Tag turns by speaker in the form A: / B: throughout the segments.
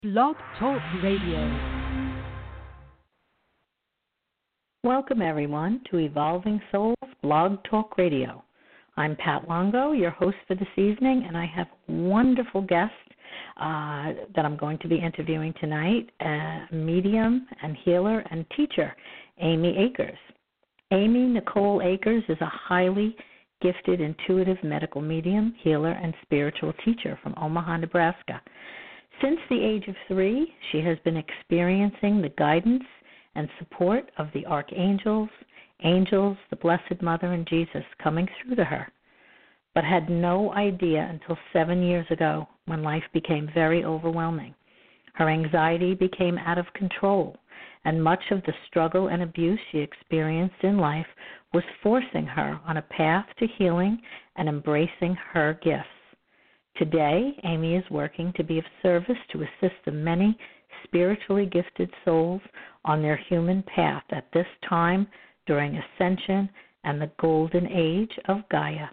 A: Blog Talk Radio.
B: Welcome, everyone, to Evolving Souls Blog Talk Radio. I'm Pat Longo, your host for this evening, and I have a wonderful guest that I'm going to be interviewing tonight, medium and healer and teacher, Amy Akers. Amy Nicole Akers is a highly gifted, intuitive medical medium, healer, and spiritual teacher from Omaha, Nebraska. Since the age of 3, she has been experiencing the guidance and support of the archangels, angels, the Blessed Mother, and Jesus coming through to her, but had no idea until 7 years ago when life became very overwhelming. Her anxiety became out of control, and much of the struggle and abuse she experienced in life was forcing her on a path to healing and embracing her gifts. Today, Amy is working to be of service to assist the many spiritually gifted souls on their human path at this time during Ascension and the Golden Age of Gaia.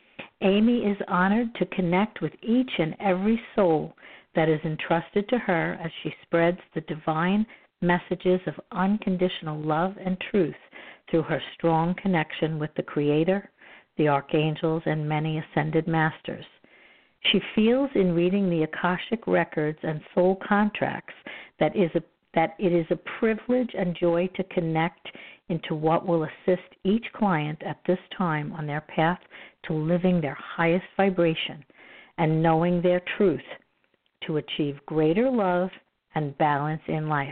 B: Amy is honored to connect with each and every soul that is entrusted to her as she spreads the divine messages of unconditional love and truth through her strong connection with the Creator, the archangels, and many ascended masters. She feels in reading the Akashic records and soul contracts that it is a privilege and joy to connect into what will assist each client at this time on their path to living their highest vibration and knowing their truth to achieve greater love and balance in life.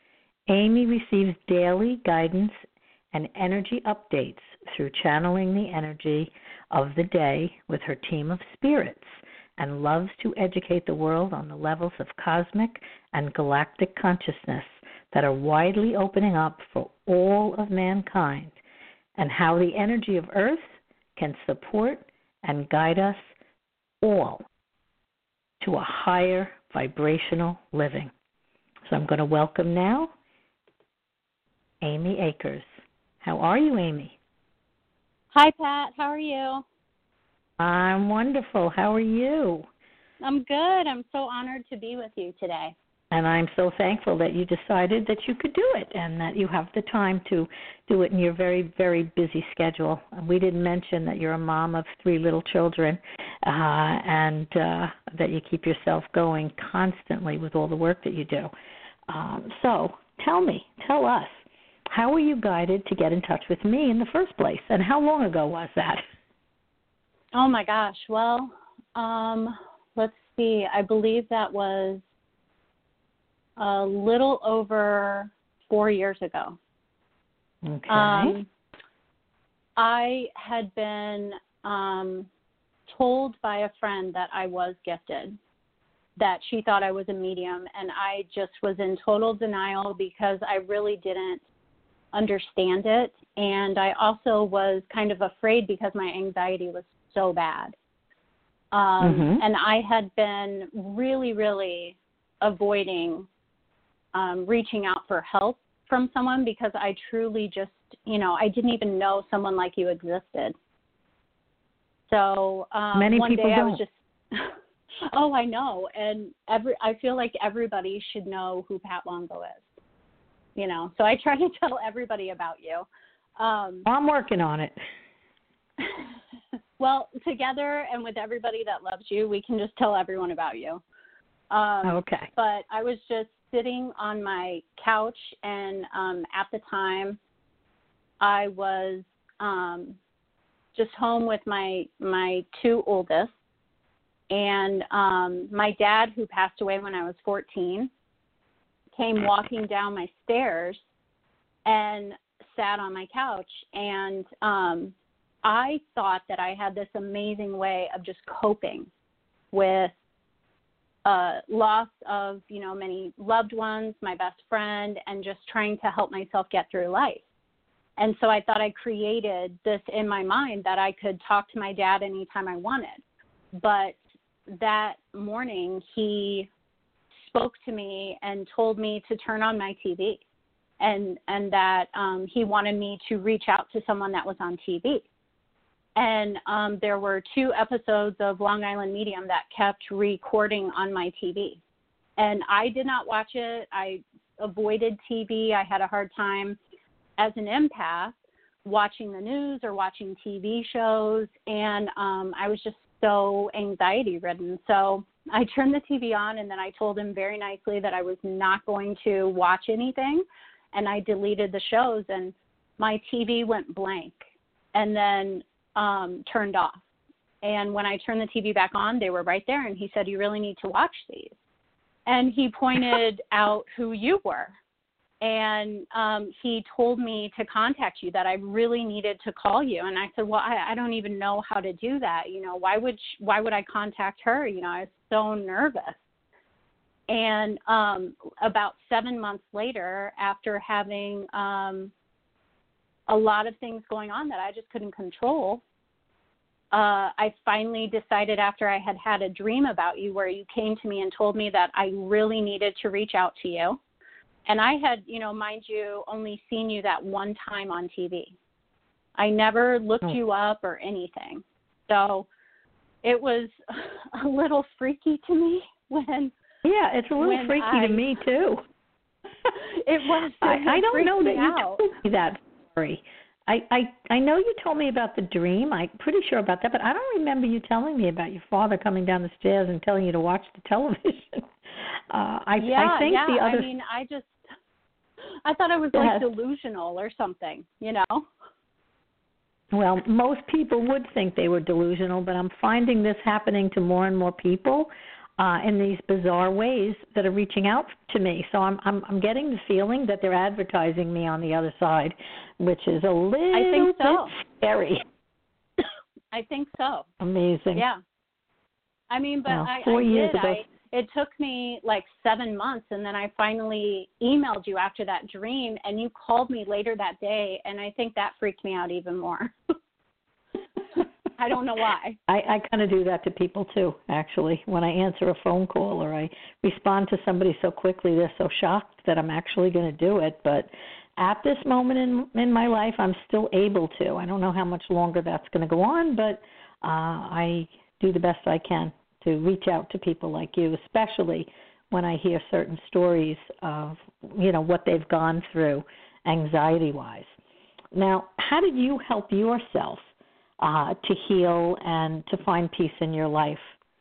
B: Amy receives daily guidance and energy updates through channeling the energy of the day with her team of spirits, and loves to educate the world on the levels of cosmic and galactic consciousness that are widely opening up for all of mankind, and how the energy of Earth can support and guide us all to a higher vibrational living. So I'm going to welcome now Amy Akers. How are you, Amy?
C: Hi, Pat. How are you?
B: I'm wonderful. How are you?
C: I'm good. I'm so honored to be with you today.
B: And I'm so thankful that you decided that you could do it and that you have the time to do it in your very, very busy schedule. We didn't mention that you're a mom of 3 little children and that you keep yourself going constantly with all the work that you do. So tell us, how were you guided to get in touch with me in the first place, and how long ago was that?
C: Oh, my gosh. Well, let's see. I believe that was a little over 4 years ago.
B: Okay.
C: I had been told by a friend that I was gifted, that she thought I was a medium, and I just was in total denial because I really didn't understand it. And I also was kind of afraid because my anxiety was so bad. And I had been really, really avoiding reaching out for help from someone because I truly just, I didn't even know someone like you existed. So
B: many
C: one
B: people
C: day
B: don't.
C: I was just, oh, I know. And I feel like everybody should know who Pat Longo is, So I try to tell everybody about you.
B: I'm working on it.
C: Well, together and with everybody that loves you, we can just tell everyone about you.
B: Okay.
C: But I was just sitting on my couch, and at the time, I was just home with my 2 oldest, and my dad, who passed away when I was 14, came walking down my stairs and sat on my couch, and I thought that I had this amazing way of just coping with loss of, many loved ones, my best friend, and just trying to help myself get through life. And so I thought I created this in my mind that I could talk to my dad anytime I wanted. But that morning, he spoke to me and told me to turn on my TV, and that he wanted me to reach out to someone that was on TV. And there were 2 episodes of Long Island Medium that kept recording on my TV. And I did not watch it. I avoided TV. I had a hard time as an empath watching the news or watching TV shows, and I was just so anxiety-ridden. So I turned the TV on, and then I told him very nicely that I was not going to watch anything, and I deleted the shows, and my TV went blank and then turned off. And when I turned the TV back on, they were right there, and he said, "You really need to watch these." And he pointed out who you were. And he told me to contact you, that I really needed to call you. And I said, well, I don't even know how to do that. You know, why would I contact her? You know, I was so nervous. And about 7 months later, after having a lot of things going on that I just couldn't control, I finally decided, after I had had a dream about you where you came to me and told me that I really needed to reach out to you. And I had, you know, mind you, only seen you that one time on TV. I never looked you up or anything. So it was a little freaky to me when...
B: Yeah, it's a little freaky to me, too.
C: It was.
B: I don't know that you told me that story. I know you told me about the dream. I'm pretty sure about that, but I don't remember you telling me about your father coming down the stairs and telling you to watch the television. I think the other...
C: I mean, I thought I was like delusional or something, you know?
B: Well, most people would think they were delusional, but I'm finding this happening to more and more people in these bizarre ways that are reaching out to me. So I'm getting the feeling that they're advertising me on the other side, which is a little bit scary.
C: I think so.
B: Amazing.
C: Yeah. I mean, but
B: well, 4 years ago.
C: It took me like 7 months, and then I finally emailed you after that dream, and you called me later that day, and I think that freaked me out even more. I don't know why.
B: I kind of do that to people, too, actually. When I answer a phone call or I respond to somebody so quickly, they're so shocked that I'm actually going to do it. But at this moment in my life, I'm still able to. I don't know how much longer that's going to go on, but I do the best I can to reach out to people like you, especially when I hear certain stories of, you know, what they've gone through anxiety-wise. Now, how did you help yourself to heal and to find peace in your life?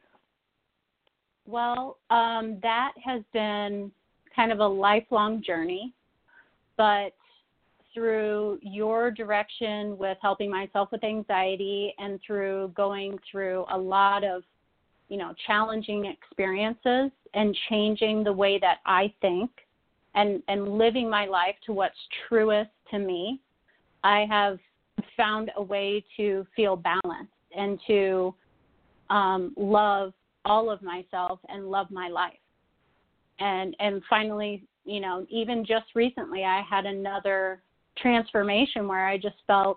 C: Well, that has been kind of a lifelong journey, but through your direction with helping myself with anxiety and through going through a lot of, you know, challenging experiences and changing the way that I think and living my life to what's truest to me, I have found a way to feel balanced and to love all of myself and love my life. And finally, you know, even just recently, I had another transformation where I just felt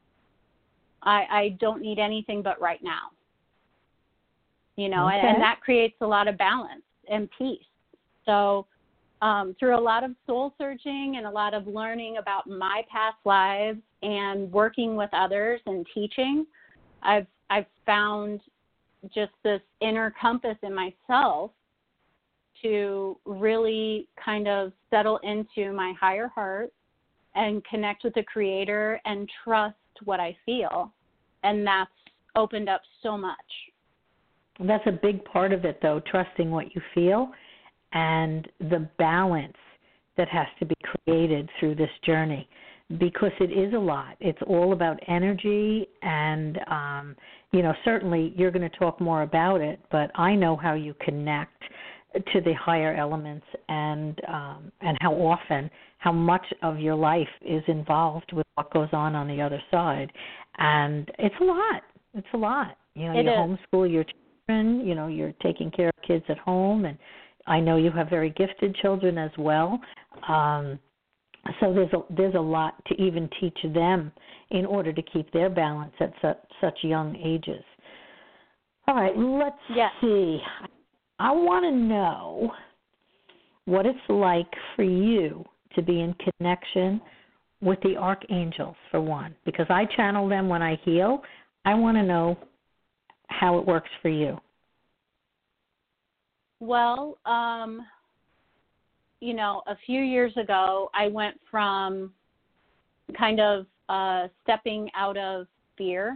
C: I don't need anything but right now. You know,
B: okay.
C: and that creates a lot of balance and peace. So through a lot of soul searching and a lot of learning about my past lives and working with others and teaching, I've found just this inner compass in myself to really kind of settle into my higher heart and connect with the Creator and trust what I feel. And that's opened up so much.
B: That's a big part of it, though, trusting what you feel and the balance that has to be created through this journey, because it is a lot. It's all about energy, and, you know, certainly you're going to talk more about it, but I know how you connect to the higher elements and how much of your life is involved with what goes on the other side. And it's a lot. It's a lot. You know, you homeschool your children, you know, you're taking care of kids at home, and I know you have very gifted children as well. So there's a lot to even teach them in order to keep their balance at such young ages. All right, let's see. I want to know what it's like for you to be in connection with the archangels, for one, because I channel them when I heal. I want to know how it works for you.
C: Well, you know, a few years ago, I went from kind of stepping out of fear.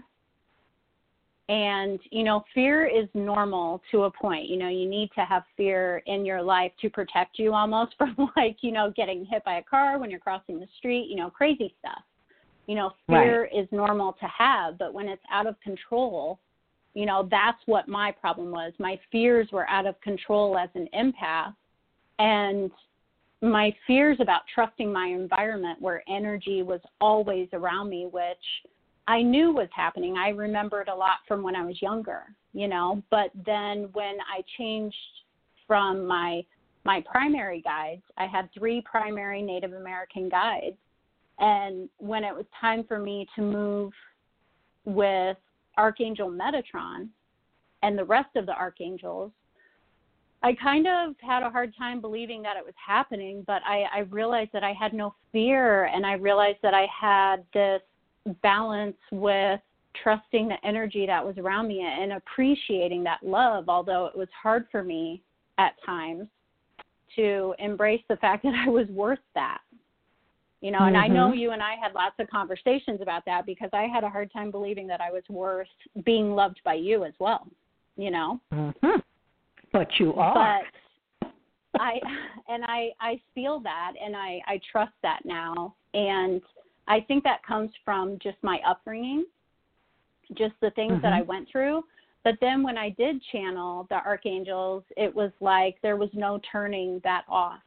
C: And, you know, fear is normal to a point. You know, you need to have fear in your life to protect you almost from, like, you know, getting hit by a car when you're crossing the street, you know, crazy stuff. You know, fear is normal to have, but when it's out of control, you know, that's what my problem was. My fears were out of control as an empath, and my fears about trusting my environment where energy was always around me, which I knew was happening. I remembered a lot from when I was younger, you know, but then when I changed from my primary guides, I had 3 primary Native American guides. And when it was time for me to move with Archangel Metatron and the rest of the archangels, I kind of had a hard time believing that it was happening, but I realized that I had no fear, and I realized that I had this balance with trusting the energy that was around me and appreciating that love, although it was hard for me at times to embrace the fact that I was worth that. You know, and I know you and I had lots of conversations about that because I had a hard time believing that I was worth being loved by you as well, you know.
B: But you are.
C: But I feel that, and I trust that now. And I think that comes from just my upbringing, just the things that I went through. But then when I did channel the archangels, it was like there was no turning that off.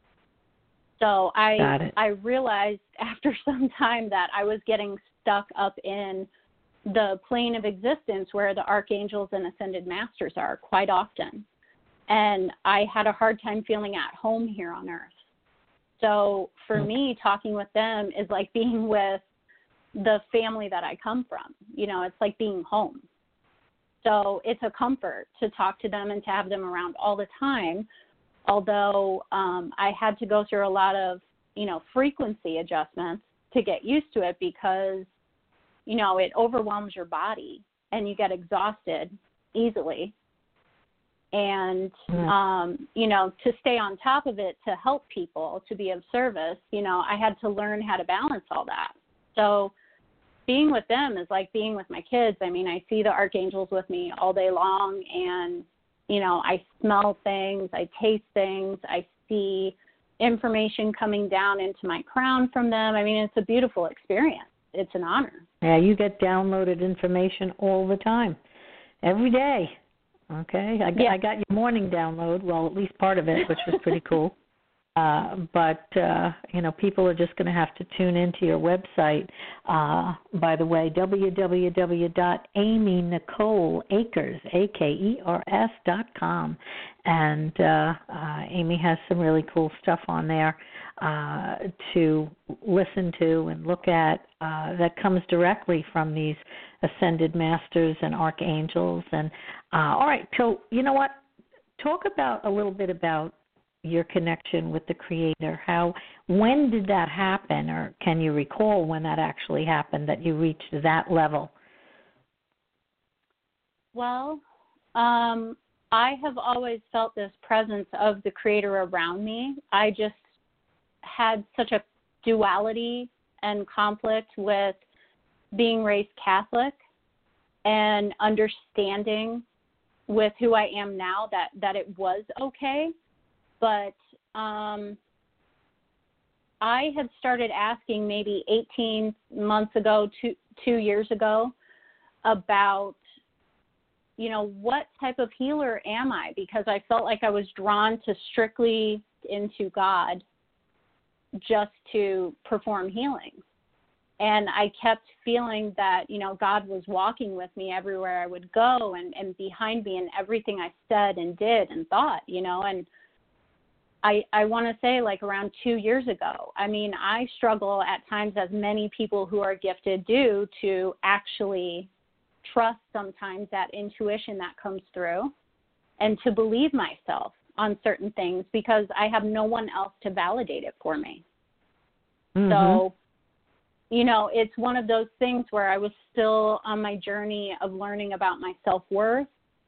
C: So I realized after some time that I was getting stuck up in the plane of existence where the archangels and ascended masters are quite often. And I had a hard time feeling at home here on earth. So for me, talking with them is like being with the family that I come from. You know, it's like being home. So it's a comfort to talk to them and to have them around all the time. Although I had to go through a lot of, you know, frequency adjustments to get used to it because, you know, it overwhelms your body and you get exhausted easily. And, you know, to stay on top of it, to help people, to be of service, you know, I had to learn how to balance all that. So being with them is like being with my kids. I mean, I see the archangels with me all day long, and, you know, I smell things, I taste things, I see information coming down into my crown from them. I mean, it's a beautiful experience. It's an honor.
B: Yeah, you get downloaded information all the time, every day. Okay, I got your morning download, well, at least part of it, which was pretty cool. But you know, people are just going to have to tune into your website. By the way, www.amynicoleakers.com. And Amy has some really cool stuff on there to listen to and look at that comes directly from these ascended masters and archangels. And all right, so you know what? Talk about a little bit about your connection with the Creator. When did that happen, or can you recall when that actually happened, that you reached that level?
C: Well, I have always felt this presence of the Creator around me. I just had such a duality and conflict with being raised Catholic and understanding with who I am now that it was okay. But I had started asking maybe 18 months ago, 2 years ago, about, you know, what type of healer am I? Because I felt like I was drawn to strictly into God just to perform healing. And I kept feeling that, you know, God was walking with me everywhere I would go and behind me in everything I said and did and thought, you know. And I want to say, like, around 2 years ago, I mean, I struggle at times, as many people who are gifted do, to actually trust sometimes that intuition that comes through and to believe myself on certain things because I have no one else to validate it for me. So, you know, it's one of those things where I was still on my journey of learning about my self-worth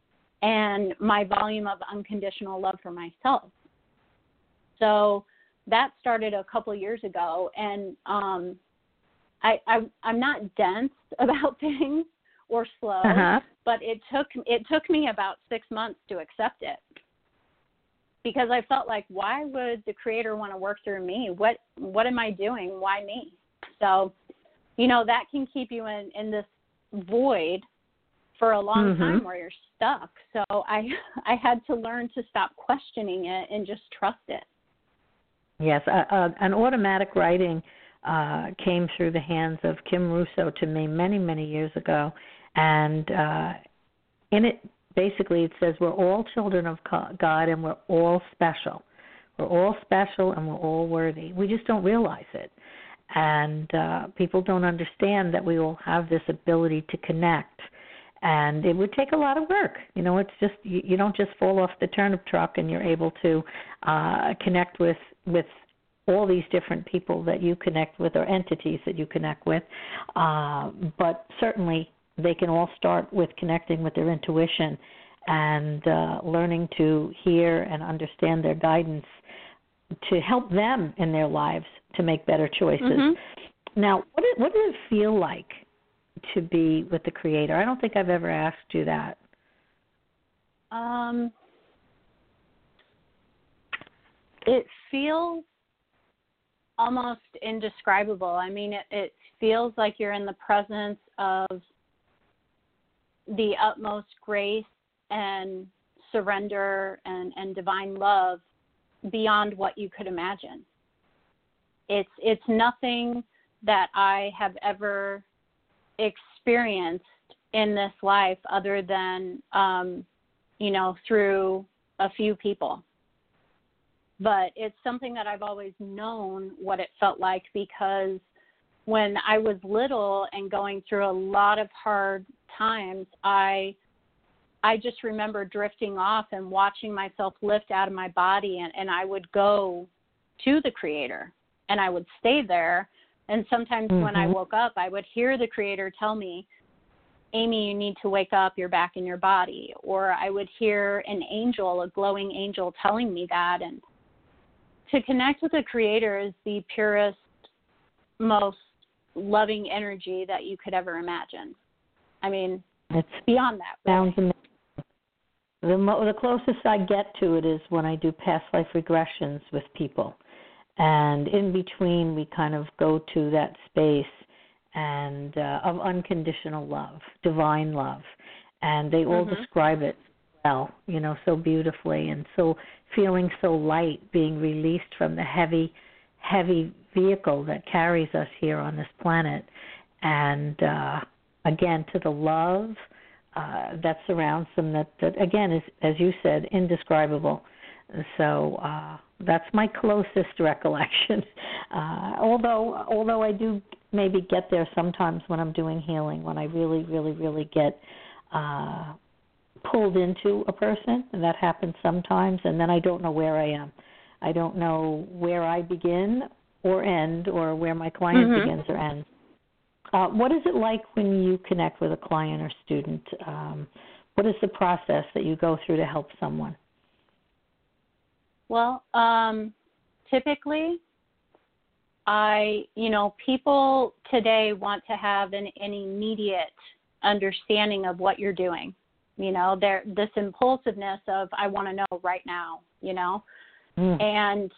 C: and my volume of unconditional love for myself. So that started a couple of years ago, and I'm not dense about things or slow, but it took me about 6 months to accept it, because I felt like, why would the Creator want to work through me? What am I doing? Why me? So, that can keep you in this void for a long time where you're stuck. So I had to learn to stop questioning it and just trust it.
B: Yes, an automatic writing came through the hands of Kim Russo to me many, many years ago. And in it, basically, it says we're all children of God and we're all special. We're all special and we're all worthy. We just don't realize it. And people don't understand that we all have this ability to connect. And it would take a lot of work. It's just, you don't just fall off the turnip truck and you're able to connect with all these different people that you connect with, or entities that you connect with. But certainly they can all start with connecting with their intuition and learning to hear and understand their guidance to help them in their lives to make better choices. Now, what does it feel like to be with the Creator? I don't think I've ever asked you that.
C: It feels almost indescribable. I mean, it feels like you're in the presence of the utmost grace and surrender and divine love beyond what you could imagine. It's nothing that I have ever experienced in this life other than, through a few people. But it's something that I've always known what it felt like, because when I was little and going through a lot of hard times, I just remember drifting off and watching myself lift out of my body, and I would go to the Creator and I would stay there. And sometimes when I woke up, I would hear the Creator tell me, Amy, you need to wake up, you're back in your body. Or I would hear an angel, a glowing angel, telling me that. And to connect with the Creator is the purest, most loving energy that you could ever imagine. I mean, it's beyond that. Really.
B: Sounds amazing. The closest I get to it is when I do past life regressions with people. And in between, we kind of go to that space and of unconditional love, divine love. And they all describe it well, so beautifully, and so feeling so light, being released from the heavy vehicle that carries us here on this planet. And again, to the love that surrounds them, that again is, as you said, indescribable. So that's my closest recollection. Although I do maybe get there sometimes when I'm doing healing, when I really, really, really get pulled into a person, and that happens sometimes, and then I don't know where I am. I don't know where I begin or end, or where my client begins or ends. What is it like when you connect with a client or student? What is the process that you go through to help someone?
C: Well, typically, people today want to have an immediate understanding of what you're doing. This impulsiveness of, I want to know right now, And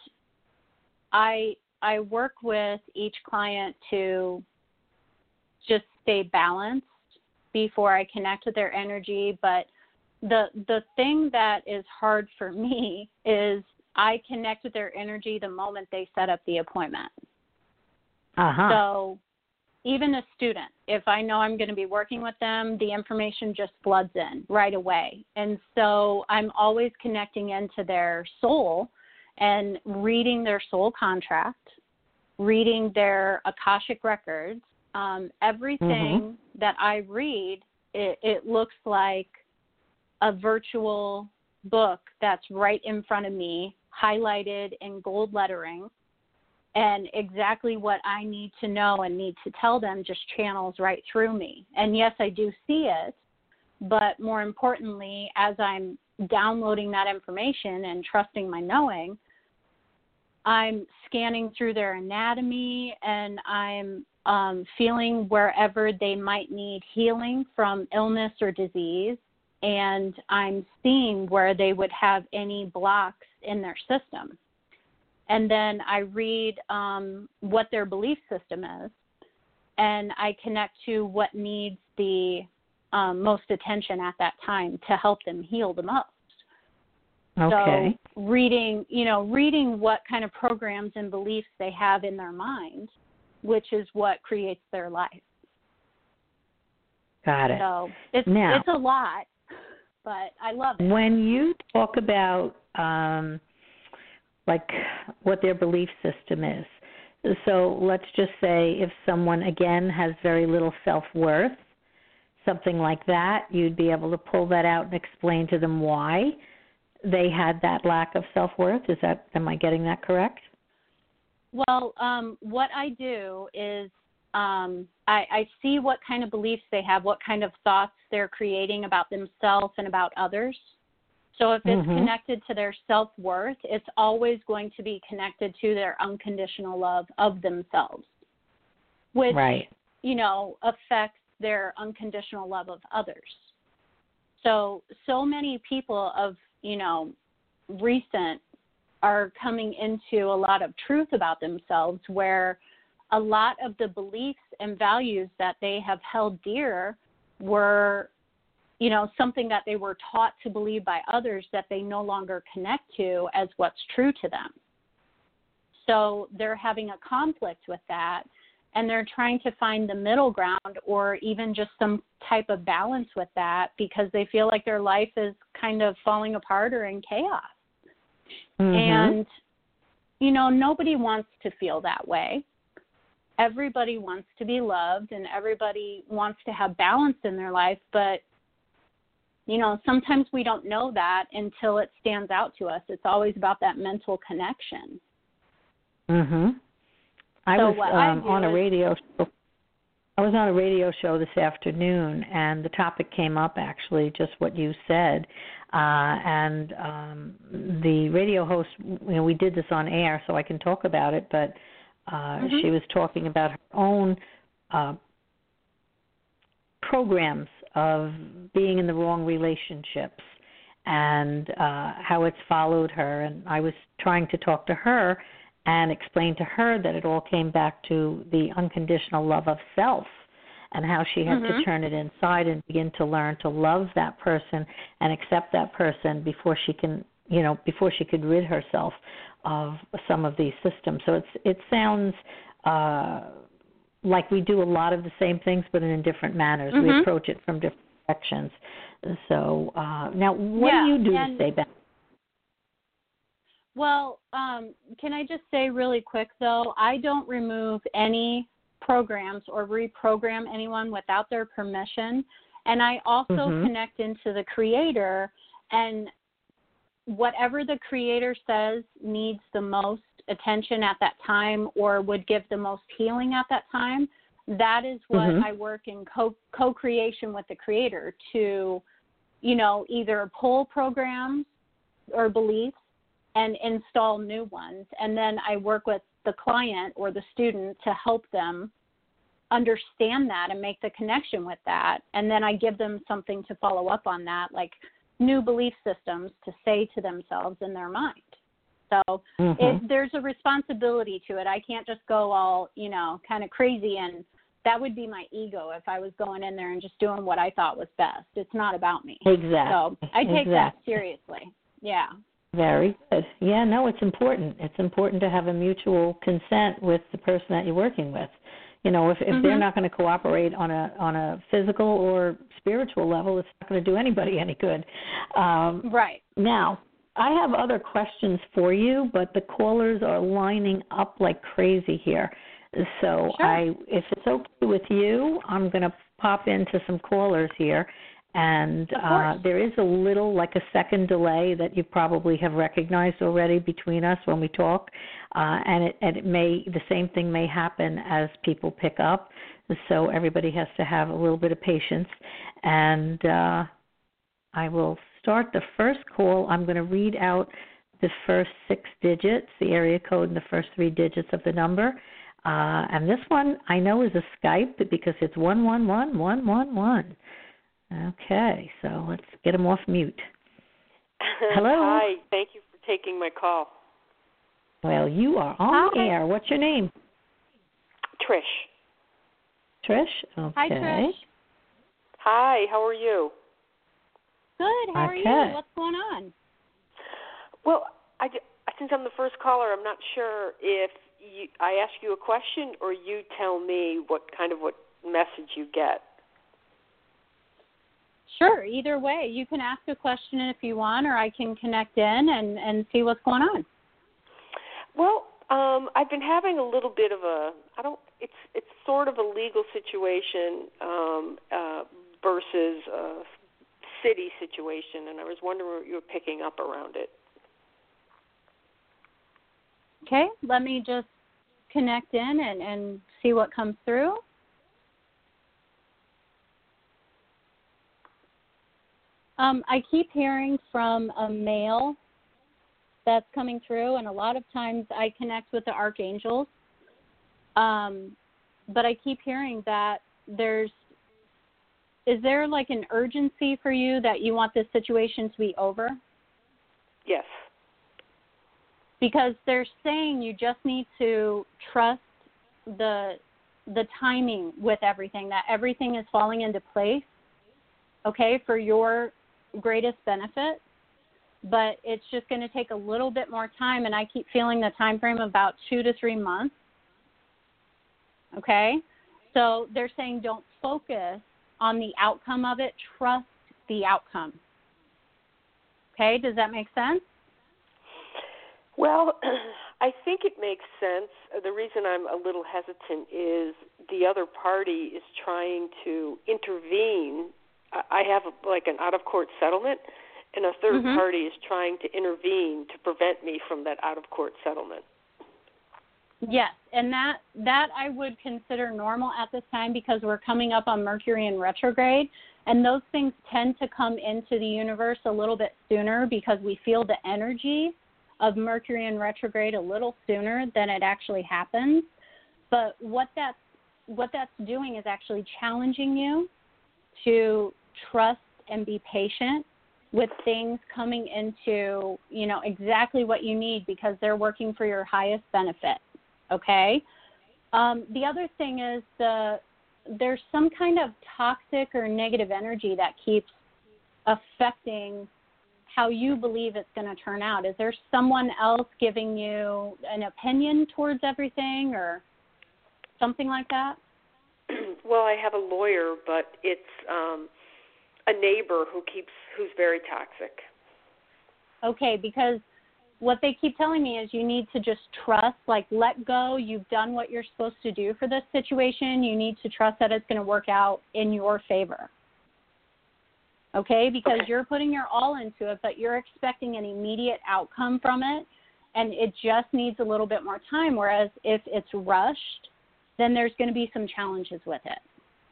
C: I work with each client to just stay balanced before I connect with their energy. But the thing that is hard for me is I connect with their energy the moment they set up the appointment. So even a student, if I know I'm going to be working with them, the information just floods in right away. And so I'm always connecting into their soul and reading their soul contract, reading their Akashic records. Everything that I read, it looks like a virtual book that's right in front of me, highlighted in gold lettering, and exactly what I need to know and need to tell them just channels right through me. And yes, I do see it, But more importantly, as I'm downloading that information and trusting my knowing, I'm scanning through their anatomy, and I'm feeling wherever they might need healing from illness or disease, and I'm seeing where they would have any blocks in their system. And then I read what their belief system is, and I connect to what needs the most attention at that time to help them heal the most.
B: Okay.
C: So reading what kind of programs and beliefs they have in their mind, which is what creates their life.
B: Got it.
C: So it's a lot, but I love it.
B: When you talk about like what their belief system is, so let's just say if someone, again, has very little self-worth, something like that, you'd be able to pull that out and explain to them why they had that lack of self-worth. Am I getting that correct?
C: Well, what I do is I see what kind of beliefs they have, what kind of thoughts they're creating about themselves and about others. So if it's connected to their self-worth, it's always going to be connected to their unconditional love of themselves, which, affects their unconditional love of others. So many people of, recent are coming into a lot of truth about themselves, where a lot of the beliefs and values that they have held dear were, something that they were taught to believe by others that they no longer connect to as what's true to them. So they're having a conflict with that, and they're trying to find the middle ground or even just some type of balance with that, because they feel like their life is kind of falling apart or in chaos. And, nobody wants to feel that way. Everybody wants to be loved, and everybody wants to have balance in their life, but, sometimes we don't know that until it stands out to us. It's always about that mental connection.
B: I was on a radio show. I was on a radio show this afternoon, and the topic came up, actually, just what you said. And the radio host, we did this on air, so I can talk about it, but she was talking about her own programs of being in the wrong relationships and how it's followed her. And I was trying to talk to her and explain to her that it all came back to the unconditional love of self, and how she had to turn it inside and begin to learn to love that person and accept that person before she can, before she could rid herself of some of these systems. So it sounds like we do a lot of the same things, but in different manners. We approach it from different directions. So now, what do you do to stay back?
C: Well, can I just say really quick, though, I don't remove any programs or reprogram anyone without their permission. And I also connect into the creator, and whatever the creator says needs the most attention at that time or would give the most healing at that time, that is what I work in co-creation with the creator to, either pull programs or beliefs and install new ones. And then I work with the client or the student to help them understand that and make the connection with that. And then I give them something to follow up on that, like new belief systems to say to themselves in their mind. So there's a responsibility to it. I can't just go all, kind of crazy, and that would be my ego if I was going in there and just doing what I thought was best. It's not about me.
B: Exactly.
C: So I take that seriously. Yeah.
B: Very good. Yeah, no, it's important. It's important to have a mutual consent with the person that you're working with. If they're not going to cooperate on a physical or spiritual level, it's not going to do anybody any good.
C: Right.
B: Now, I have other questions for you, but the callers are lining up like crazy here. So if it's okay with you, I'm going to pop into some callers here, And there is a little, like a second delay that you probably have recognized already between us when we talk, and the same thing may happen as people pick up. So everybody has to have a little bit of patience. And I will start the first call. I'm going to read out the first 6 digits, the area code, and the first 3 digits of the number. And this one I know is a Skype because it's 111111. Okay, so let's get him off mute. Hello.
D: Hi, thank you for taking my call.
B: Well, you are on the air. What's your name?
D: Trish.
B: Trish? Okay.
C: Hi, Trish.
D: Hi, how are you?
C: Good, how are you? What's going on?
D: Well, since I'm the first caller, I'm not sure if I ask you a question or you tell me what message you get.
C: Sure, either way. You can ask a question if you want, or I can connect in and see what's going on.
D: Well, I've been having a little bit of it's sort of a legal situation versus a city situation, and I was wondering what you were picking up around it.
C: Okay, let me just connect in and see what comes through. I keep hearing from a male that's coming through, and a lot of times I connect with the archangels. But I keep hearing that is there like an urgency for you that you want this situation to be over?
D: Yes.
C: Because they're saying you just need to trust the timing with everything, that everything is falling into place, okay, for your greatest benefit, but it's just going to take a little bit more time, and I keep feeling the time frame about 2 to 3 months, okay? So they're saying don't focus on the outcome of it, trust the outcome. Okay, does that make sense?
D: Well, I think it makes sense. The reason I'm a little hesitant is the other party is trying to intervene. I have an out-of-court settlement, and a third party is trying to intervene to prevent me from that out-of-court settlement.
C: Yes, and that I would consider normal at this time because we're coming up on Mercury in retrograde, and those things tend to come into the universe a little bit sooner because we feel the energy of Mercury in retrograde a little sooner than it actually happens. But what that's doing is actually challenging you to trust and be patient with things coming into, exactly what you need because they're working for your highest benefit, okay? The other thing is there's some kind of toxic or negative energy that keeps affecting how you believe it's going to turn out. Is there someone else giving you an opinion towards everything or something like that?
D: Well, I have a lawyer, but it's a neighbor who's very toxic.
C: Okay, because what they keep telling me is you need to just trust, let go. You've done what you're supposed to do for this situation. You need to trust that it's going to work out in your favor. Okay, because you're putting your all into it, but you're expecting an immediate outcome from it, and it just needs a little bit more time, whereas if it's rushed, then there's going to be some challenges with it.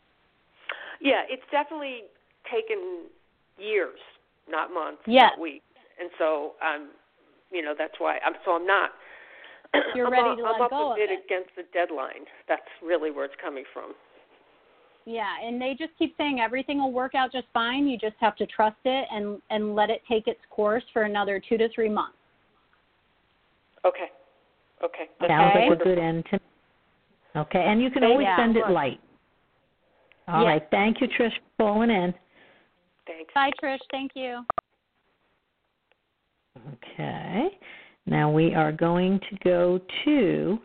D: Yeah, it's definitely taken years, not months, not weeks. And so, that's why I'm not.
C: You're ready to let go of it.
D: I'm up a bit against the deadline. That's really where it's coming from.
C: Yeah, and they just keep saying everything will work out just fine. You just have to trust it and let it take its course for another 2 to 3 months.
D: Okay.
B: Sounds like a good end to me. Okay, and you can always send it light. All right. Thank you, Trish, for calling in.
D: Thanks.
C: Bye, Trish. Thank you.
B: Okay. Now we are going to go to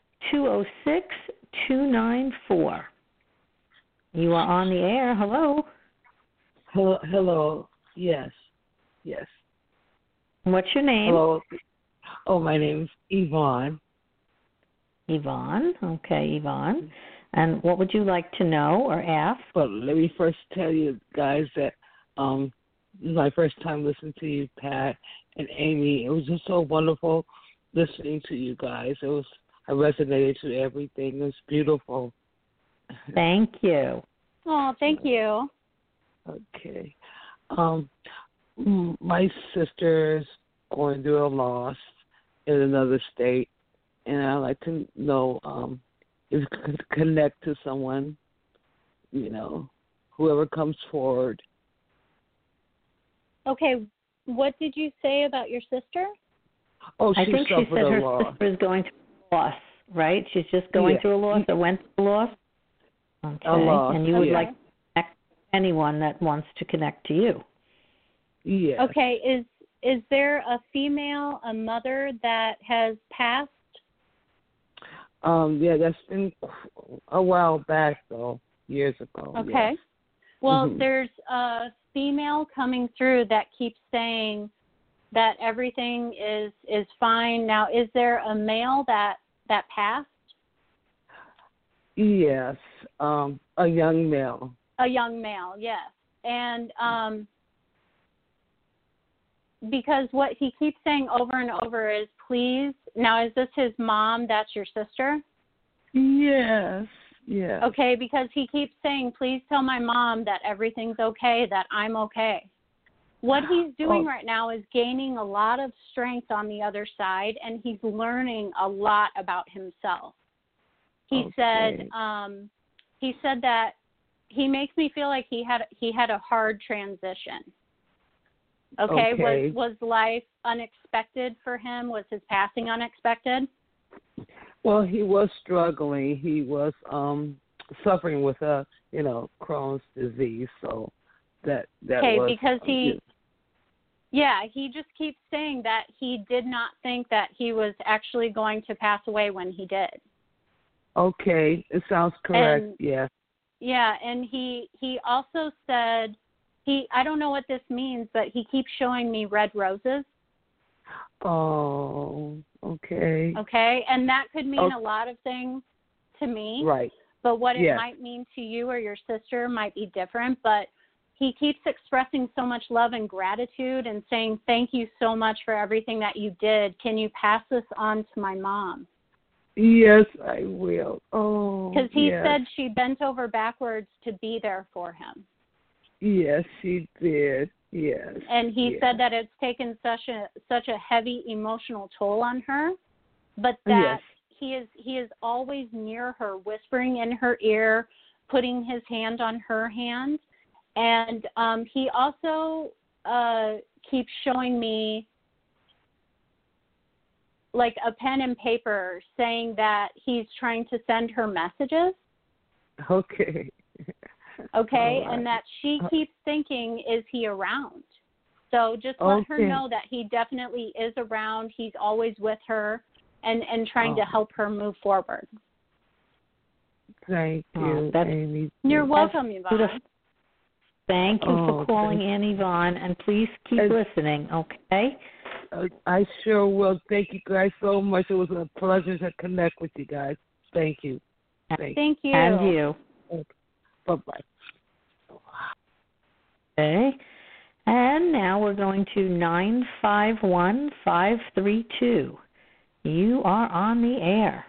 B: 206-294. You are on the air. Hello.
E: Hello. Yes.
B: What's your name?
E: Hello. Oh, my name's Yvonne.
B: Yvonne. Okay, Yvonne. And what would you like to know or ask?
E: But let me first tell you guys that this is my first time listening to you, Pat and Amy. It was just so wonderful listening to you guys. I resonated to everything. It was beautiful.
B: Thank you.
C: Oh, thank you.
E: Okay. My sister's going through a loss in another state, and I'd like to know if you could connect to someone, whoever comes forward.
C: Okay, what did you say about your sister?
E: Oh,
B: I think she said her sister is going through a loss, right? She's just going through a loss or went through a loss? Okay.
E: A loss,
B: and you would like to connect to anyone that wants to connect to you?
E: Yeah.
C: Okay, is there a female, a mother that has passed?
E: Yeah, that's been a while back, though, years ago.
C: Okay.
E: Yes.
C: Well, there's a female coming through that keeps saying that everything is fine. Now, is there a male that passed?
E: Yes, a young male.
C: A young male, yes. And because what he keeps saying over and over is, please. Now, is this his mom? That's your sister?
E: Yes. Yeah.
C: Okay, because he keeps saying, please tell my mom that everything's okay, that I'm okay. What he's doing right now is gaining a lot of strength on the other side, and he's learning a lot about himself. He said that he makes me feel like he had a hard transition. Okay. Was life unexpected for him? Was his passing unexpected?
E: Well, he was struggling. He was suffering with Crohn's disease. So that
C: okay,
E: was
C: because he just keeps saying that he did not think that he was actually going to pass away when he did.
E: Okay, it sounds correct. Yeah.
C: Yeah, and he also said I don't know what this means, but he keeps showing me red roses.
E: Oh, okay.
C: Okay, and that could mean a lot of things to me.
E: Right.
C: But what it might mean to you or your sister might be different. But he keeps expressing so much love and gratitude and saying, thank you so much for everything that you did. Can you pass this on to my mom?
E: Yes, I will. Oh,
C: because he said she bent over backwards to be there for him.
E: Yes, she did. Yes.
C: And he said that it's taken such a heavy emotional toll on her, but that he is always near her, whispering in her ear, putting his hand on her hand. And he also keeps showing me like a pen and paper saying that he's trying to send her messages.
E: Okay.
C: Okay, right. And that she keeps thinking, is he around? So just let her know that he definitely is around. He's always with her and trying to help her move forward.
E: Thank you, Amy.
C: You're welcome, Yvonne.
B: Thank you for calling in, Yvonne, and please keep listening, okay?
E: I sure will. Thank you guys so much. It was a pleasure to connect with you guys. Thank you.
C: Thank you.
B: And you.
E: Okay. Bye-bye.
B: Okay. And now we're going to 951-532. You are on the air.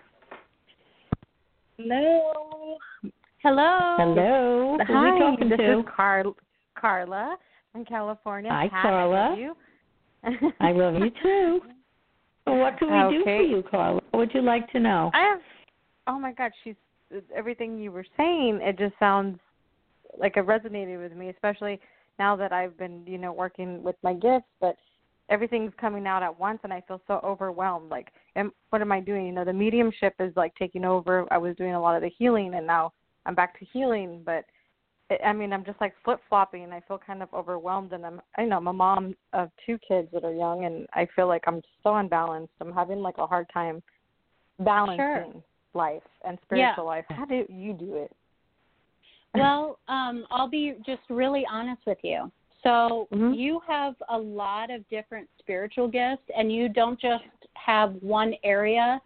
F: Hello.
B: Hello. Hello. Who are we talking
F: to?
B: This
F: is Carla from California.
B: Hi,
F: Pat,
B: Carla.
F: I love you.
B: I love you too. So what can we do for you, Carla? What would you like to know?
F: Oh my God, everything you were saying, it just sounds like it resonated with me, especially now that I've been, working with my gifts, but everything's coming out at once and I feel so overwhelmed. Like, what am I doing? The mediumship is like taking over. I was doing a lot of the healing and now I'm back to healing, but I'm just like flip-flopping and I feel kind of overwhelmed, and I'm a mom of 2 kids that are young and I feel like I'm so unbalanced. I'm having like a hard time balancing life and spiritual life. How do you do it?
C: Well, I'll be just really honest with you. So you have a lot of different spiritual gifts, and you don't just have one area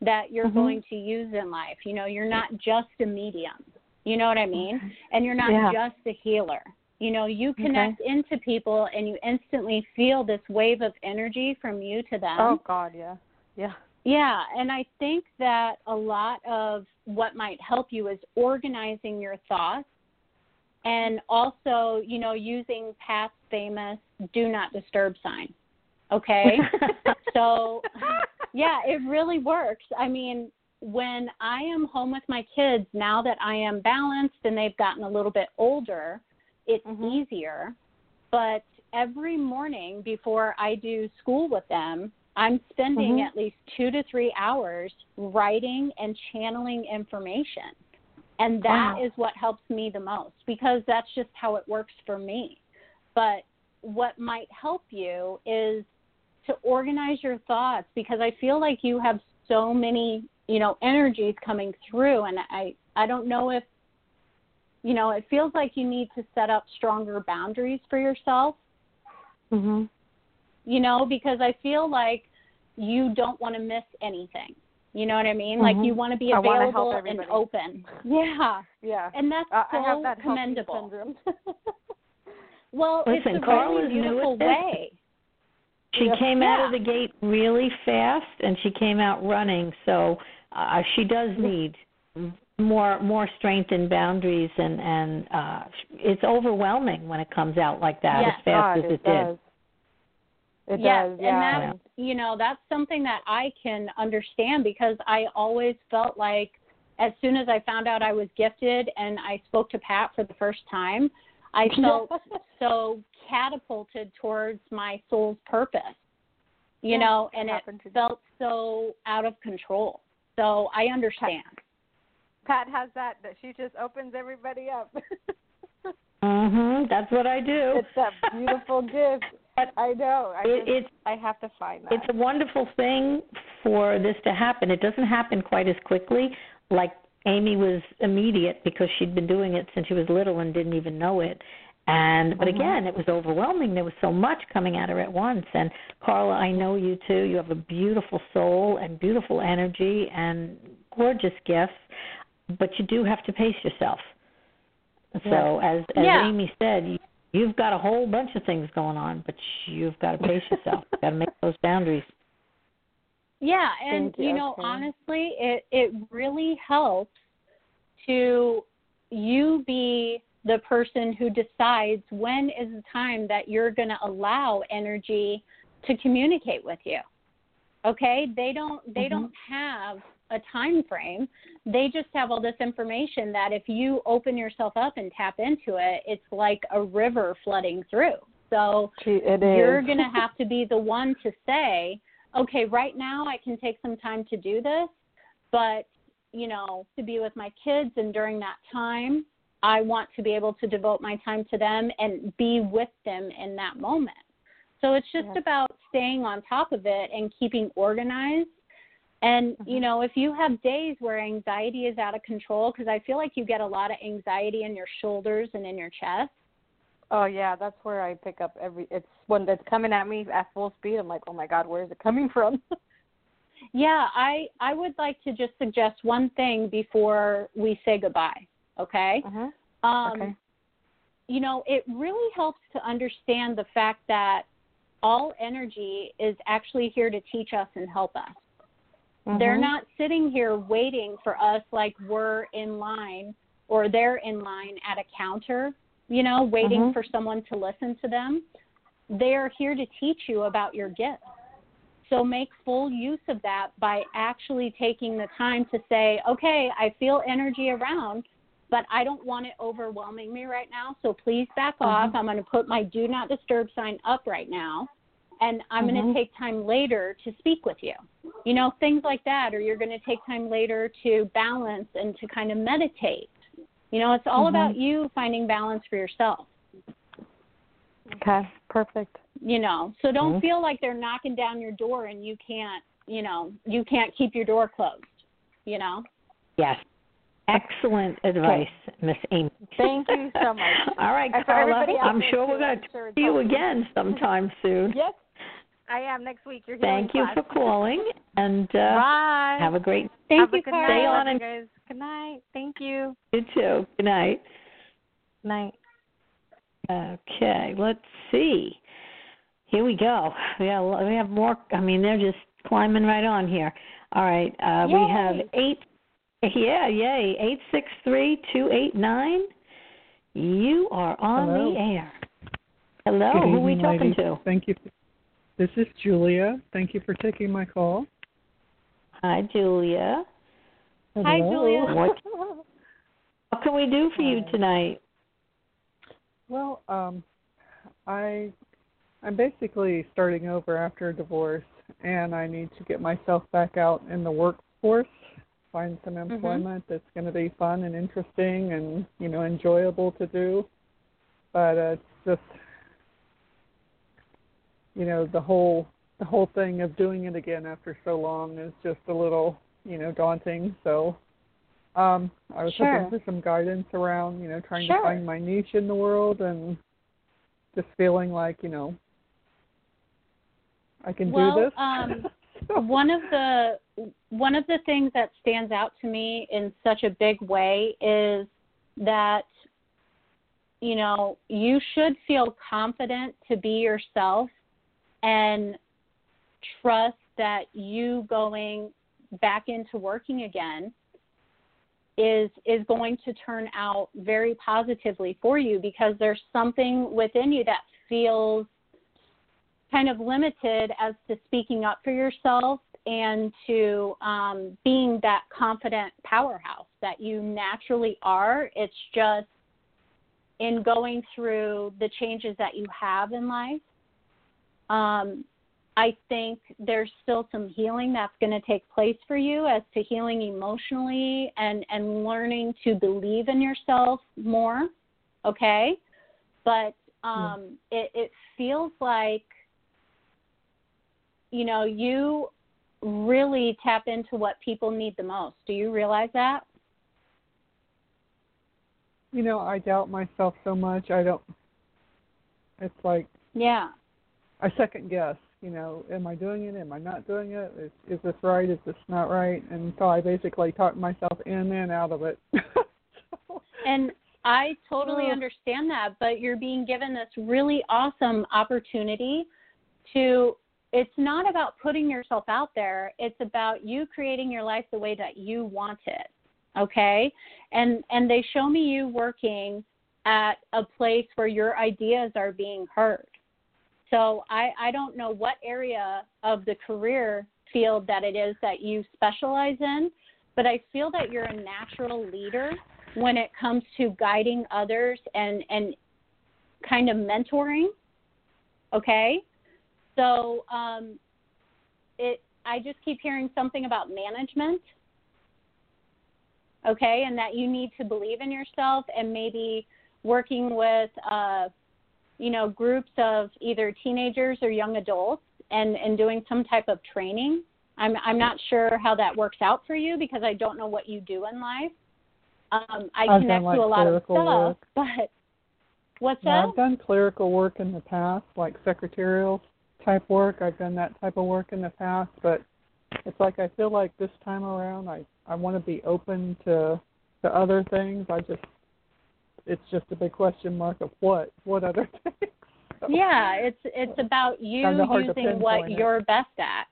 C: that you're going to use in life. You know, you're not just a medium. You know what I mean? And you're not just a healer. You know, you connect into people and you instantly feel this wave of energy from you to them.
F: Oh, God, yeah. Yeah.
C: Yeah, and I think that a lot of what might help you is organizing your thoughts and also, you know, using Pat's famous do not disturb sign. Okay? So, yeah, it really works. I mean, when I am home with my kids, now that I am balanced and they've gotten a little bit older, it's easier. But every morning before I do school with them, I'm spending at least 2 to 3 hours writing and channeling information. And that is what helps me the most because that's just how it works for me. But what might help you is to organize your thoughts because I feel like you have so many, you know, energies coming through. And I don't know if, you know, it feels like you need to set up stronger boundaries for yourself. You know, because I feel like you don't want to miss anything. You know what I mean? Like you want to be available and open. Yeah. Yeah. And that's so
F: I have that
C: commendable.
F: syndrome.
C: Well,
B: listen,
C: it's a
B: Carla's
C: really beautiful way.
B: She came out of the gate really fast, and she came out running. So she does need more strength and boundaries, and it's overwhelming when it comes out like that as fast as it did.
F: It does, yeah.
C: And that's, you know, that's something that I can understand because I always felt like as soon as I found out I was gifted and I spoke to Pat for the first time, I felt so catapulted towards my soul's purpose, you know, and it felt so out of control. So I understand.
F: Pat has that she just opens everybody up.
B: That's what I do.
F: It's that beautiful gift. I know. I have to find that.
B: It's a wonderful thing for this to happen. It doesn't happen quite as quickly. Like Amy was immediate because she'd been doing it since she was little and didn't even know it. But again, it was overwhelming. There was so much coming at her at once. And Carla, I know you too. You have a beautiful soul and beautiful energy and gorgeous gifts, but you do have to pace yourself. So as Amy said, you've got a whole bunch of things going on, but you've got to pace yourself. You've got to make those boundaries.
C: Yeah, and, you know, honestly, it really helps to you be the person who decides when is the time that you're going to allow energy to communicate with you. Okay? They don't have a time frame. They just have all this information that if you open yourself up and tap into it, it's like a river flooding through. So you're going to have to be the one to say, okay, right now I can take some time to do this, but, you know, to be with my kids, and during that time, I want to be able to devote my time to them and be with them in that moment. So it's just about staying on top of it and keeping organized. And, you know, if you have days where anxiety is out of control, because I feel like you get a lot of anxiety in your shoulders and in your chest.
F: Oh, yeah, that's where I pick up it's when it's coming at me at full speed. I'm like, oh, my God, where is it coming from?
C: Yeah, I would like to just suggest one thing before we say goodbye, okay?
F: Okay.
C: You know, it really helps to understand the fact that all energy is actually here to teach us and help us. They're not sitting here waiting for us like we're in line or they're in line at a counter, you know, waiting for someone to listen to them. They're here to teach you about your gifts. So make full use of that by actually taking the time to say, okay, I feel energy around, but I don't want it overwhelming me right now, so please back off. I'm going to put my do not disturb sign up right now, and I'm going to take time later to speak with you. You know, things like that, or you're going to take time later to balance and to kind of meditate. You know, it's all about you finding balance for yourself.
F: Okay, perfect.
C: You know, so don't feel like they're knocking down your door and you can't, you know, you can't keep your door closed, you know?
B: Yes. Excellent advice, Miss Amy.
F: Thank you so much.
B: All right, Carla, I'm sure we're going to see you again sometime soon.
F: Yes. I am next week. You're
B: Thank you for calling, and
F: Bye.
B: have a great
C: Thank you,
F: Good
C: Carla.
B: Stay
F: night,
B: on and
F: guys. Good night. Thank you.
B: you too. Good night.
F: Night.
B: Okay, let's see. Here we go. We have more. I mean, they're just climbing right on here. All right, we have 863-289. You are on the air. Hello,
G: Good
B: who are we
G: evening,
B: talking
G: ladies.
B: to?
G: Thank you. This is Julia. Thank you for taking my call.
B: Hi, Julia.
G: Hello.
C: Hi, Julia.
B: What can we do for you tonight?
G: Well, I'm basically starting over after a divorce, and I need to get myself back out in the workforce, find some employment that's going to be fun and interesting and, enjoyable to do. But it's just, the whole thing of doing it again after so long is just a little, daunting. So I was hoping for some guidance around, trying to find my niche in the world and just feeling like, I can do this.
C: One of the things that stands out to me in such a big way is that, you should feel confident to be yourself and trust that you going back into working again is going to turn out very positively for you, because there's something within you that feels kind of limited as to speaking up for yourself and to being that confident powerhouse that you naturally are. It's just in going through the changes that you have in life, I think there's still some healing that's going to take place for you as to healing emotionally and learning to believe in yourself more, okay? But it feels like, you really tap into what people need the most. Do you realize that?
G: I doubt myself so much. It's like, I second guess, am I doing it? Am I not doing it? Is this right? Is this not right? And so I basically talk myself in and out of it.
C: And I totally understand that, but you're being given this really awesome opportunity to, it's not about putting yourself out there. It's about you creating your life the way that you want it. Okay? And they show me you working at a place where your ideas are being heard. So I don't know what area of the career field that it is that you specialize in, but I feel that you're a natural leader when it comes to guiding others and kind of mentoring. Okay? So I just keep hearing something about management. Okay, and that you need to believe in yourself and maybe working with, groups of either teenagers or young adults and doing some type of training. I'm not sure how that works out for you because I don't know what you do in life. I connect to a lot of stuff, but what's that?
G: I've done clerical work in the past, like secretarial type work. I've done that type of work in the past, but it's like I feel like this time around I want to be open to other things. It's just a big question mark of what other things. So,
C: yeah, it's about you using what you're best at.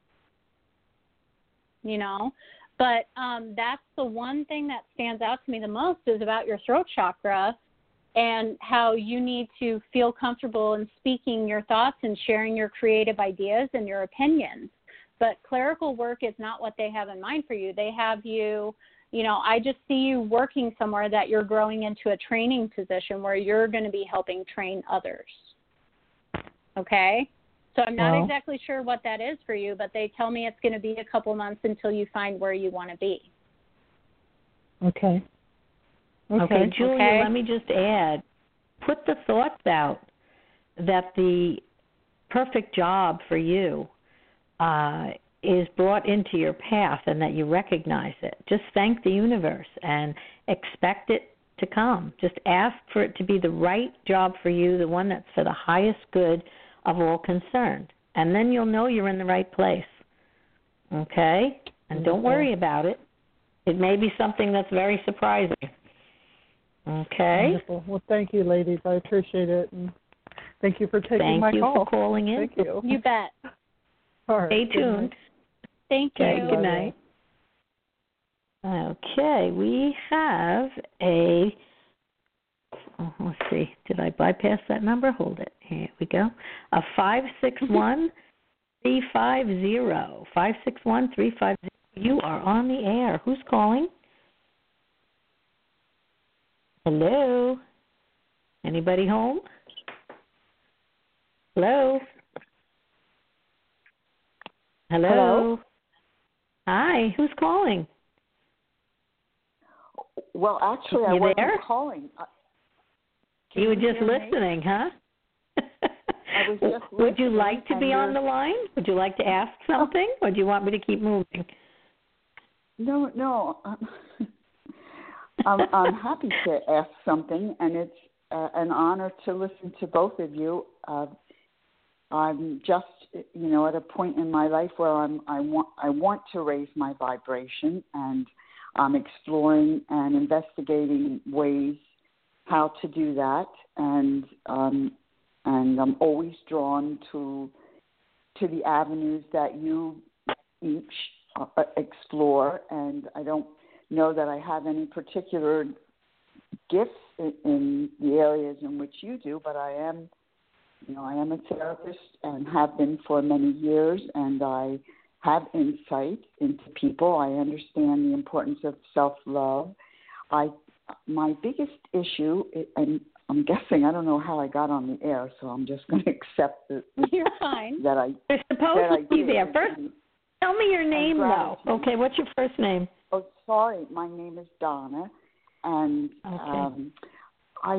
C: But that's the one thing that stands out to me the most is about your throat chakra and how you need to feel comfortable in speaking your thoughts and sharing your creative ideas and your opinions. But clerical work is not what they have in mind for you. They have you, I just see you working somewhere that you're growing into a training position where you're going to be helping train others. Okay? So I'm not exactly sure what that is for you, but they tell me it's going to be a couple months until you find where you want to be.
G: Okay.
B: Okay, Julia, let me just add, put the thoughts out that the perfect job for you is brought into your path and that you recognize it. Just thank the universe and expect it to come. Just ask for it to be the right job for you, the one that's for the highest good of all concerned. and then you'll know you're in the right place. Okay? And don't worry about it. It may be something that's very surprising. Okay?
G: Wonderful. Well, thank you, ladies. I appreciate it. And thank you for taking my call.
B: Thank you for calling in.
G: Thank you.
C: You bet.
G: All right.
B: Stay tuned.
C: Thank you.
B: Okay, good night. Okay, we have let's see, did I bypass that number? Hold it. Here we go. A 561-350. 561-350. You are on the air. Who's calling? Hello? Anybody home? Hello? Hello? Hi, who's calling?
H: Well, actually, I
B: You
H: wasn't
B: there?
H: calling.
B: You were just
H: hear me?
B: listening, huh?
H: I was just
B: Would you
H: listening,
B: like to be on the line? Would you like to ask something, or do you want me to keep moving?
H: No. I'm happy to ask something, and it's an honor to listen to both of you. I'm just, at a point in my life where I want to raise my vibration, and I'm exploring and investigating ways how to do that, and I'm always drawn to the avenues that you each explore, and I don't know that I have any particular gifts in the areas in which you do, but I am a therapist and have been for many years, and I have insight into people. I understand the importance of self-love. My biggest issue, and I'm guessing, I don't know how I got on the air, so I'm just going to accept that.
C: You're fine.
B: You're supposed to be there. First, tell me your name, though. Okay, what's your first name?
H: Oh, sorry. My name is Donna, and
B: okay.
H: I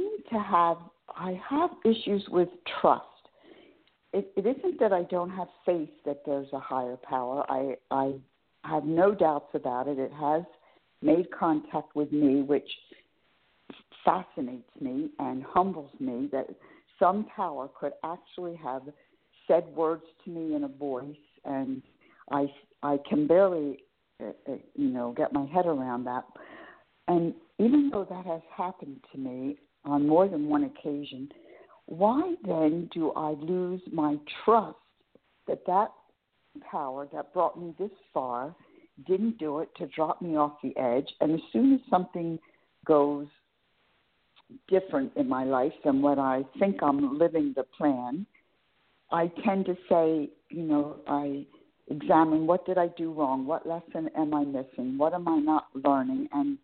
H: have issues with trust. It isn't that I don't have faith that there's a higher power. I have no doubts about it. It has made contact with me, which fascinates me and humbles me, that some power could actually have said words to me in a voice, and I can barely get my head around that. And even though that has happened to me on more than one occasion, why then do I lose my trust that power that brought me this far didn't do it to drop me off the edge? And as soon as something goes different in my life than what I think I'm living the plan, I tend to say, I examine, what did I do wrong? What lesson am I missing? What am I not learning? And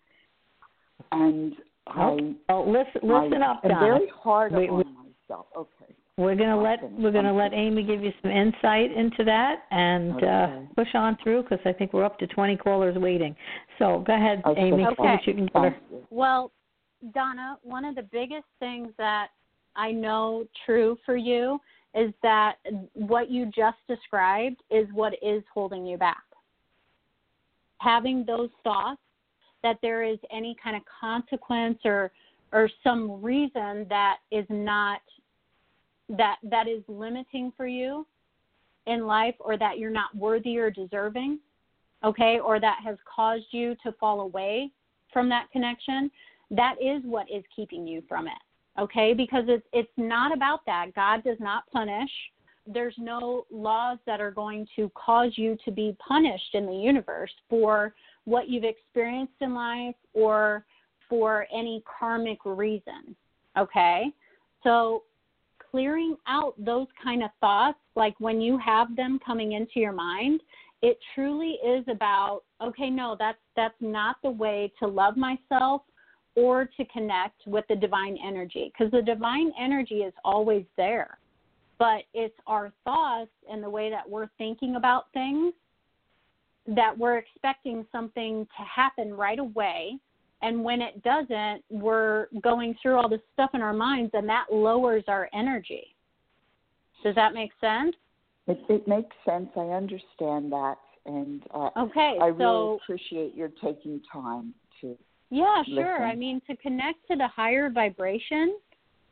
B: listen up, Donna.
H: I'm very hard on myself. Okay.
B: We're gonna let Amy give you some insight into that, and push on through, because I think we're up to 20 callers waiting. So go ahead, Amy.
C: Okay.
B: See what you can give her.
C: Well, Donna, one of the biggest things that I know true for you is that what you just described is what is holding you back. Having those thoughts that there is any kind of consequence or some reason that is not that is limiting for you in life, or that you're not worthy or deserving, okay, or that has caused you to fall away from that connection, that is what is keeping you from it, okay, because it's not about that. God does not punish. There's no laws that are going to cause you to be punished in the universe for what you've experienced in life or for any karmic reason, okay? So clearing out those kind of thoughts, like when you have them coming into your mind, it truly is about, okay, no, that's not the way to love myself or to connect with the divine energy, because the divine energy is always there. But it's our thoughts and the way that we're thinking about things that we're expecting something to happen right away. And when it doesn't, we're going through all this stuff in our minds, and that lowers our energy. Does that make sense?
H: It makes sense. I understand that. And I really appreciate your taking time to
C: Yeah, sure.
H: listen.
C: I mean, to connect to the higher vibration,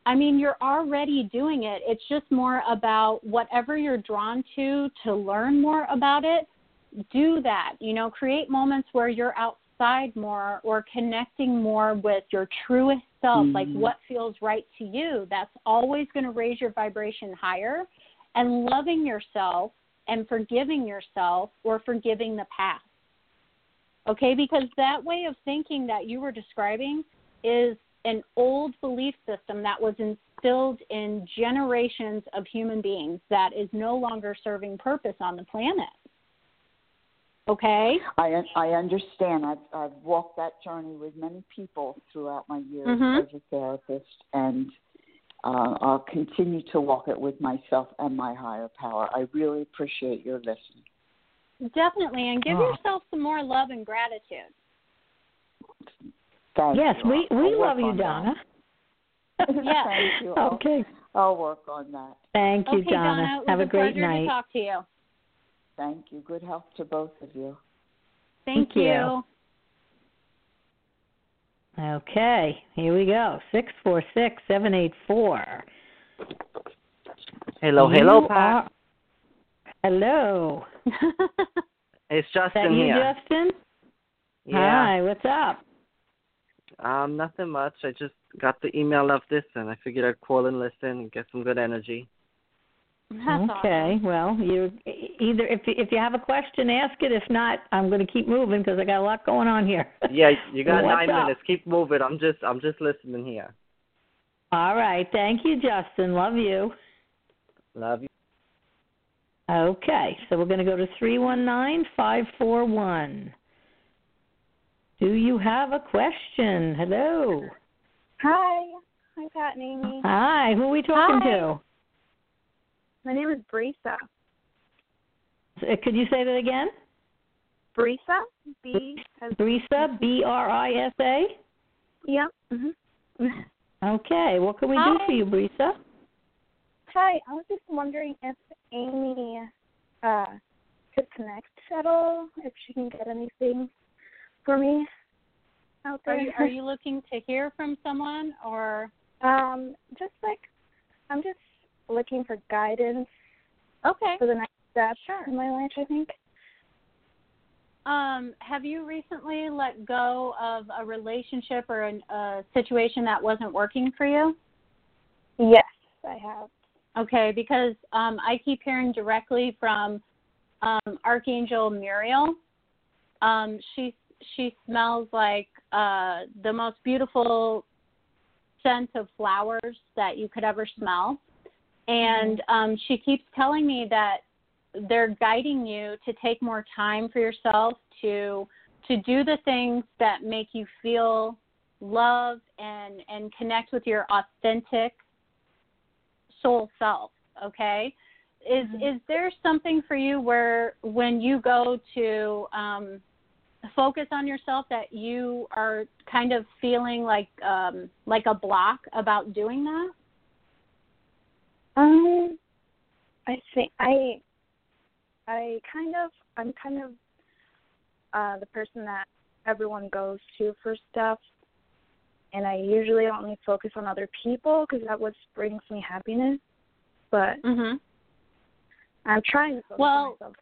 C: I mean, you're already doing it. It's just more about whatever you're drawn to learn more about it. Do that. Create moments where you're outside more or connecting more with your truest self, like what feels right to you. That's always going to raise your vibration higher. And loving yourself and forgiving yourself or forgiving the past. Okay, because that way of thinking that you were describing is an old belief system that was instilled in generations of human beings that is no longer serving purpose on the planet. Okay?
H: I understand. I've walked that journey with many people throughout my years as a therapist, and I'll continue to walk it with myself and my higher power. I really appreciate your listening.
C: Definitely, and give yourself some more love and gratitude.
H: Thank
B: yes,
H: you.
B: we love you, Donna.
C: Yes.
H: Thank you.
B: Okay.
H: I'll work on that.
B: Thank you,
C: okay,
B: Donna.
C: Have
B: a great
C: pleasure
B: night.
C: to talk to you.
H: Thank you. Good health to both of you.
C: Thank you.
B: Okay, here we go. 646-784.
I: Hello, Pat.
B: Hello.
I: It's Justin
B: you,
I: here.
B: Justin?
I: Yeah.
B: Hi, what's up?
I: Nothing much. I just got the email of this, and I figured I'd call and listen and get some good energy.
C: That's
B: okay,
C: awesome.
B: well, you either if you have a question, ask it. If not, I'm going to keep moving because I got a lot going on here.
I: Yeah, you got
B: What's
I: 9
B: up?
I: minutes. Keep moving. I'm just listening here.
B: All right, thank you, Justin. Love you.
I: Love you.
B: Okay, so we're going to go to 319-541. Do you have a question? Hello.
J: Hi. Hi, Pat and Amy.
B: Hi, who are we talking to?
J: My name is Brisa.
B: Could you say that again?
J: Brisa.
B: Brisa, B-R-I-S-A?
J: Yep. Mm-hmm.
B: Okay, what can we do for you, Brisa?
J: Hi, I was just wondering if Amy could connect at all, if she can get anything for me out there.
C: Are you looking to hear from someone or?
J: Just like, I'm just looking for guidance.
C: Okay.
J: For the next step in my life, I think.
C: Have you recently let go of a relationship or a situation that wasn't working for you?
J: Yes, I have.
C: Okay, because I keep hearing directly from Archangel Muriel. She smells like the most beautiful scent of flowers that you could ever smell. And she keeps telling me that they're guiding you to take more time for yourself, to do the things that make you feel love and connect with your authentic soul self, okay? Is there something for you where when you go to focus on yourself that you are kind of feeling like a block about doing that?
J: I think I'm kind of the person that everyone goes to for stuff, and I usually only focus on other people because that what brings me happiness. But I'm trying to focus on myself.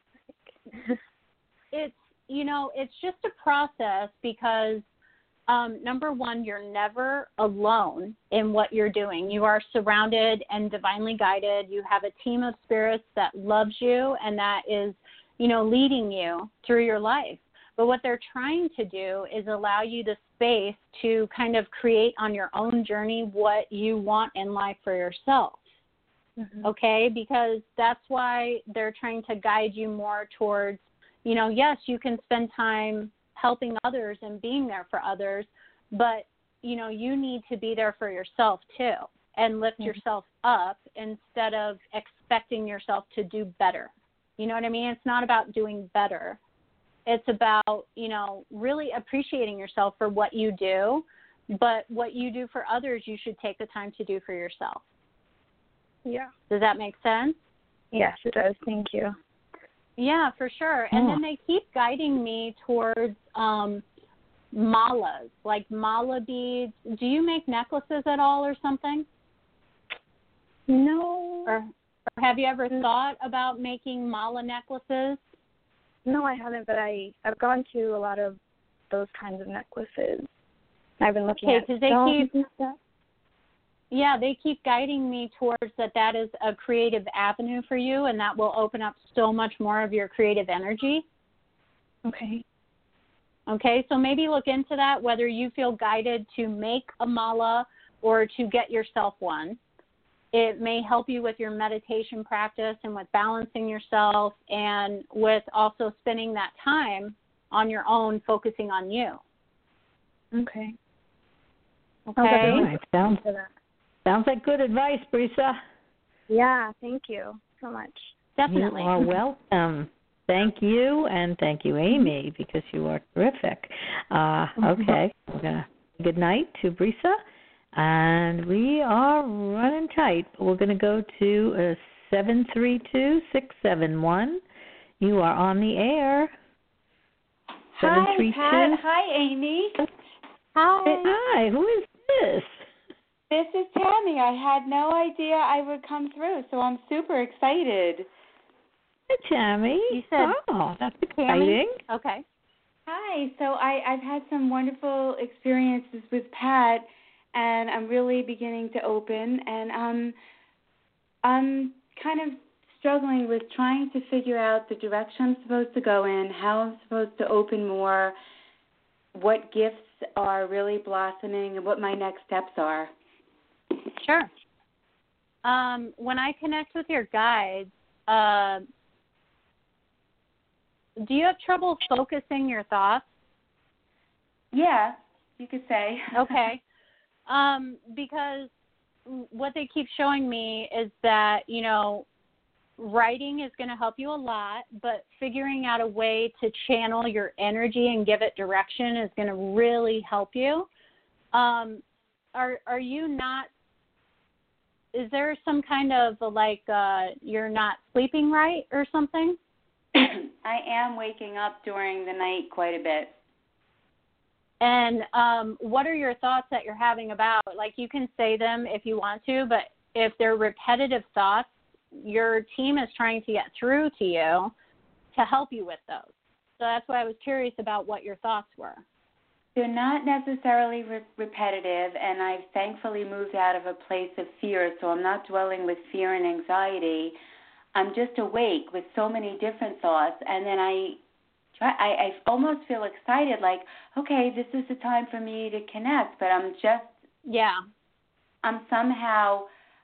C: It's just a process because number one, you're never alone in what you're doing. You are surrounded and divinely guided. You have a team of spirits that loves you and that is, leading you through your life. But what they're trying to do is allow you the space to kind of create on your own journey what you want in life for yourself. Okay? Because that's why they're trying to guide you more towards, yes, you can spend time helping others and being there for others, but, you need to be there for yourself too and lift yourself up instead of expecting yourself to do better. You know what I mean? It's not about doing better. It's about, really appreciating yourself for what you do, but what you do for others, you should take the time to do for yourself.
J: Yeah.
C: Does that make sense?
J: Yes, it does. Thank you.
C: Yeah, for sure. And then they keep guiding me towards malas, like mala beads. Do you make necklaces at all or something?
J: No.
C: Or have you ever thought about making mala necklaces?
J: No, I haven't, but I've gone to a lot of those kinds of necklaces. I've been looking at stones and stuff.
C: Yeah, they keep guiding me towards that is a creative avenue for you, and that will open up so much more of your creative energy.
J: Okay.
C: Okay, so maybe look into that, whether you feel guided to make a mala or to get yourself one. It may help you with your meditation practice and with balancing yourself and with also spending that time on your own, focusing on you.
J: Okay.
C: Okay.
B: Sounds like good advice, Brisa.
J: Yeah, thank you so much.
C: Definitely.
B: You are welcome. Thank you, and thank you, Amy, because you are terrific. Okay, we're going to say good night to Brisa, and we are running tight. We're going to go to 732-671. You are on the air.
K: Hi, Pat. Hi, Amy.
C: Hi.
B: Hi, who is this?
K: This is Tammy. I had no idea I would come through, so I'm super excited.
B: Hi, Tammy.
C: You said,
B: that's exciting.
C: Okay.
K: Hi. So I've had some wonderful experiences with Pat, and I'm really beginning to open, and I'm kind of struggling with trying to figure out the direction I'm supposed to go in, how I'm supposed to open more, what gifts are really blossoming, and what my next steps are.
C: Sure. When I connect with your guides, do you have trouble focusing your thoughts?
K: Yeah, you could say.
C: Okay. Because what they keep showing me is that, writing is going to help you a lot, but figuring out a way to channel your energy and give it direction is going to really help you. Are you not, is there some kind of you're not sleeping right or something?
K: I am waking up during the night quite a bit.
C: And what are your thoughts that you're having about, you can say them if you want to, but if they're repetitive thoughts, your team is trying to get through to you to help you with those. So that's why I was curious about what your thoughts were.
K: They're not necessarily repetitive, and I've thankfully moved out of a place of fear, so I'm not dwelling with fear and anxiety. I'm just awake with so many different thoughts, and then I almost feel excited, okay, this is the time for me to connect, but I'm somehow,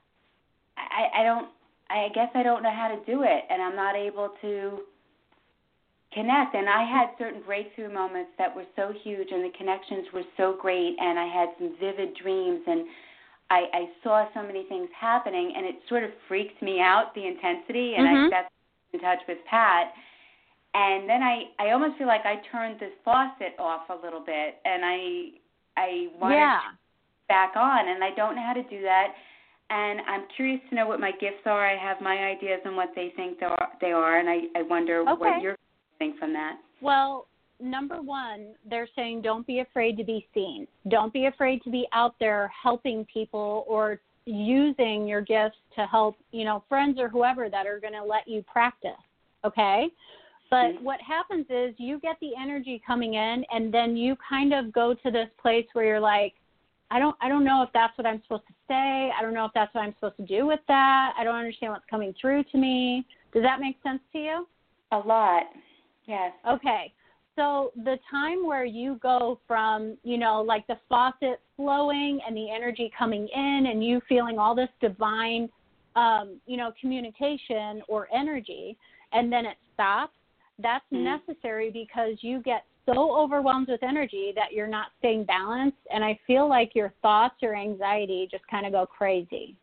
K: I guess I don't know how to do it, and I'm not able to connect. And I had certain breakthrough moments that were so huge, and the connections were so great, and I had some vivid dreams, and I saw so many things happening, and it sort of freaked me out, the intensity, and I got in touch with Pat. And then I almost feel like I turned this faucet off a little bit, and I wanted to back on, and I don't know how to do that. And I'm curious to know what my gifts are. I have my ideas on what they think they are, and I wonder what you're thinking from that.
C: Well, number one, they're saying don't be afraid to be seen. Don't be afraid to be out there helping people or using your gifts to help, friends or whoever that are going to let you practice, okay? But what happens is you get the energy coming in, and then you kind of go to this place where you're like, I don't know if that's what I'm supposed to say. I don't know if that's what I'm supposed to do with that. I don't understand what's coming through to me. Does that make sense to you?
K: A lot, yes.
C: Okay. So the time where you go from, the faucet flowing and the energy coming in and you feeling all this divine, communication or energy, and then it stops, that's necessary because you get so overwhelmed with energy that you're not staying balanced, and I feel like your thoughts or anxiety just kind of go crazy.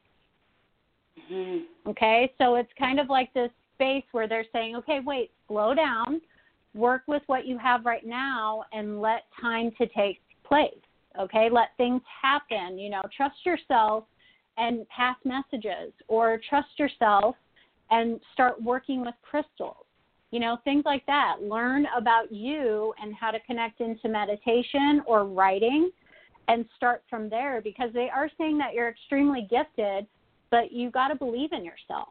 C: Okay, so it's kind of like this space where they're saying, okay, wait, slow down, work with what you have right now, and let time to take place. Okay, let things happen. Trust yourself and pass messages, or trust yourself and start working with crystals. things like that. Learn about you and how to connect into meditation or writing and start from there, because they are saying that you're extremely gifted, but you got to believe in yourself.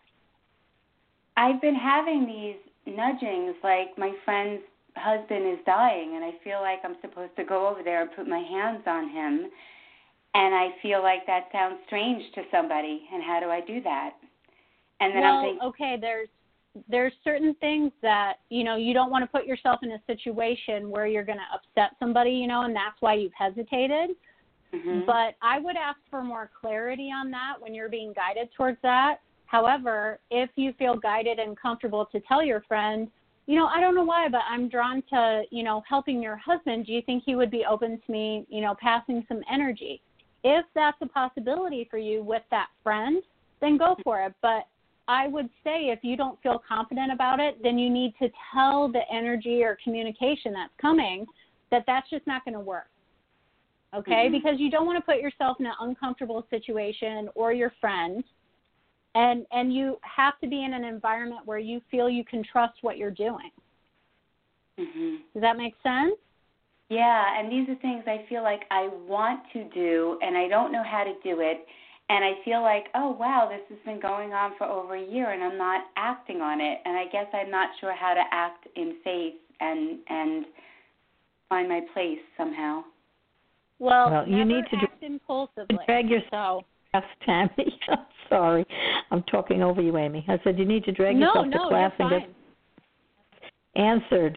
K: I've been having these nudgings, like my friend's husband is dying, and I feel like I'm supposed to go over there and put my hands on him, and I feel like that sounds strange to somebody, and how do I do that? And then I'm thinking,
C: okay, there's certain things that, you don't want to put yourself in a situation where you're going to upset somebody, and that's why you've hesitated.
K: Mm-hmm.
C: But I would ask for more clarity on that when you're being guided towards that. However, if you feel guided and comfortable to tell your friend, I don't know why, but I'm drawn to, helping your husband. Do you think he would be open to me, passing some energy? If that's a possibility for you with that friend, then go for it. But I would say if you don't feel confident about it, then you need to tell the energy or communication that's coming that that's just not going to work. Okay?
K: Mm-hmm.
C: Because you don't want to put yourself in an uncomfortable situation, or your friend. And you have to be in an environment where you feel you can trust what you're doing.
K: Mm-hmm.
C: Does that make sense?
K: Yeah, and these are things I feel like I want to do, and I don't know how to do it. And I feel like, oh, wow, this has been going on for over a year, and I'm not acting on it. And I guess I'm not sure how to act in faith and find my place somehow.
C: Well,
B: you need to
C: act impulsively.
B: Drag yourself, Tammy. I'm sorry. I'm talking over you, Amy. I said you need to drag yourself to class and get answered.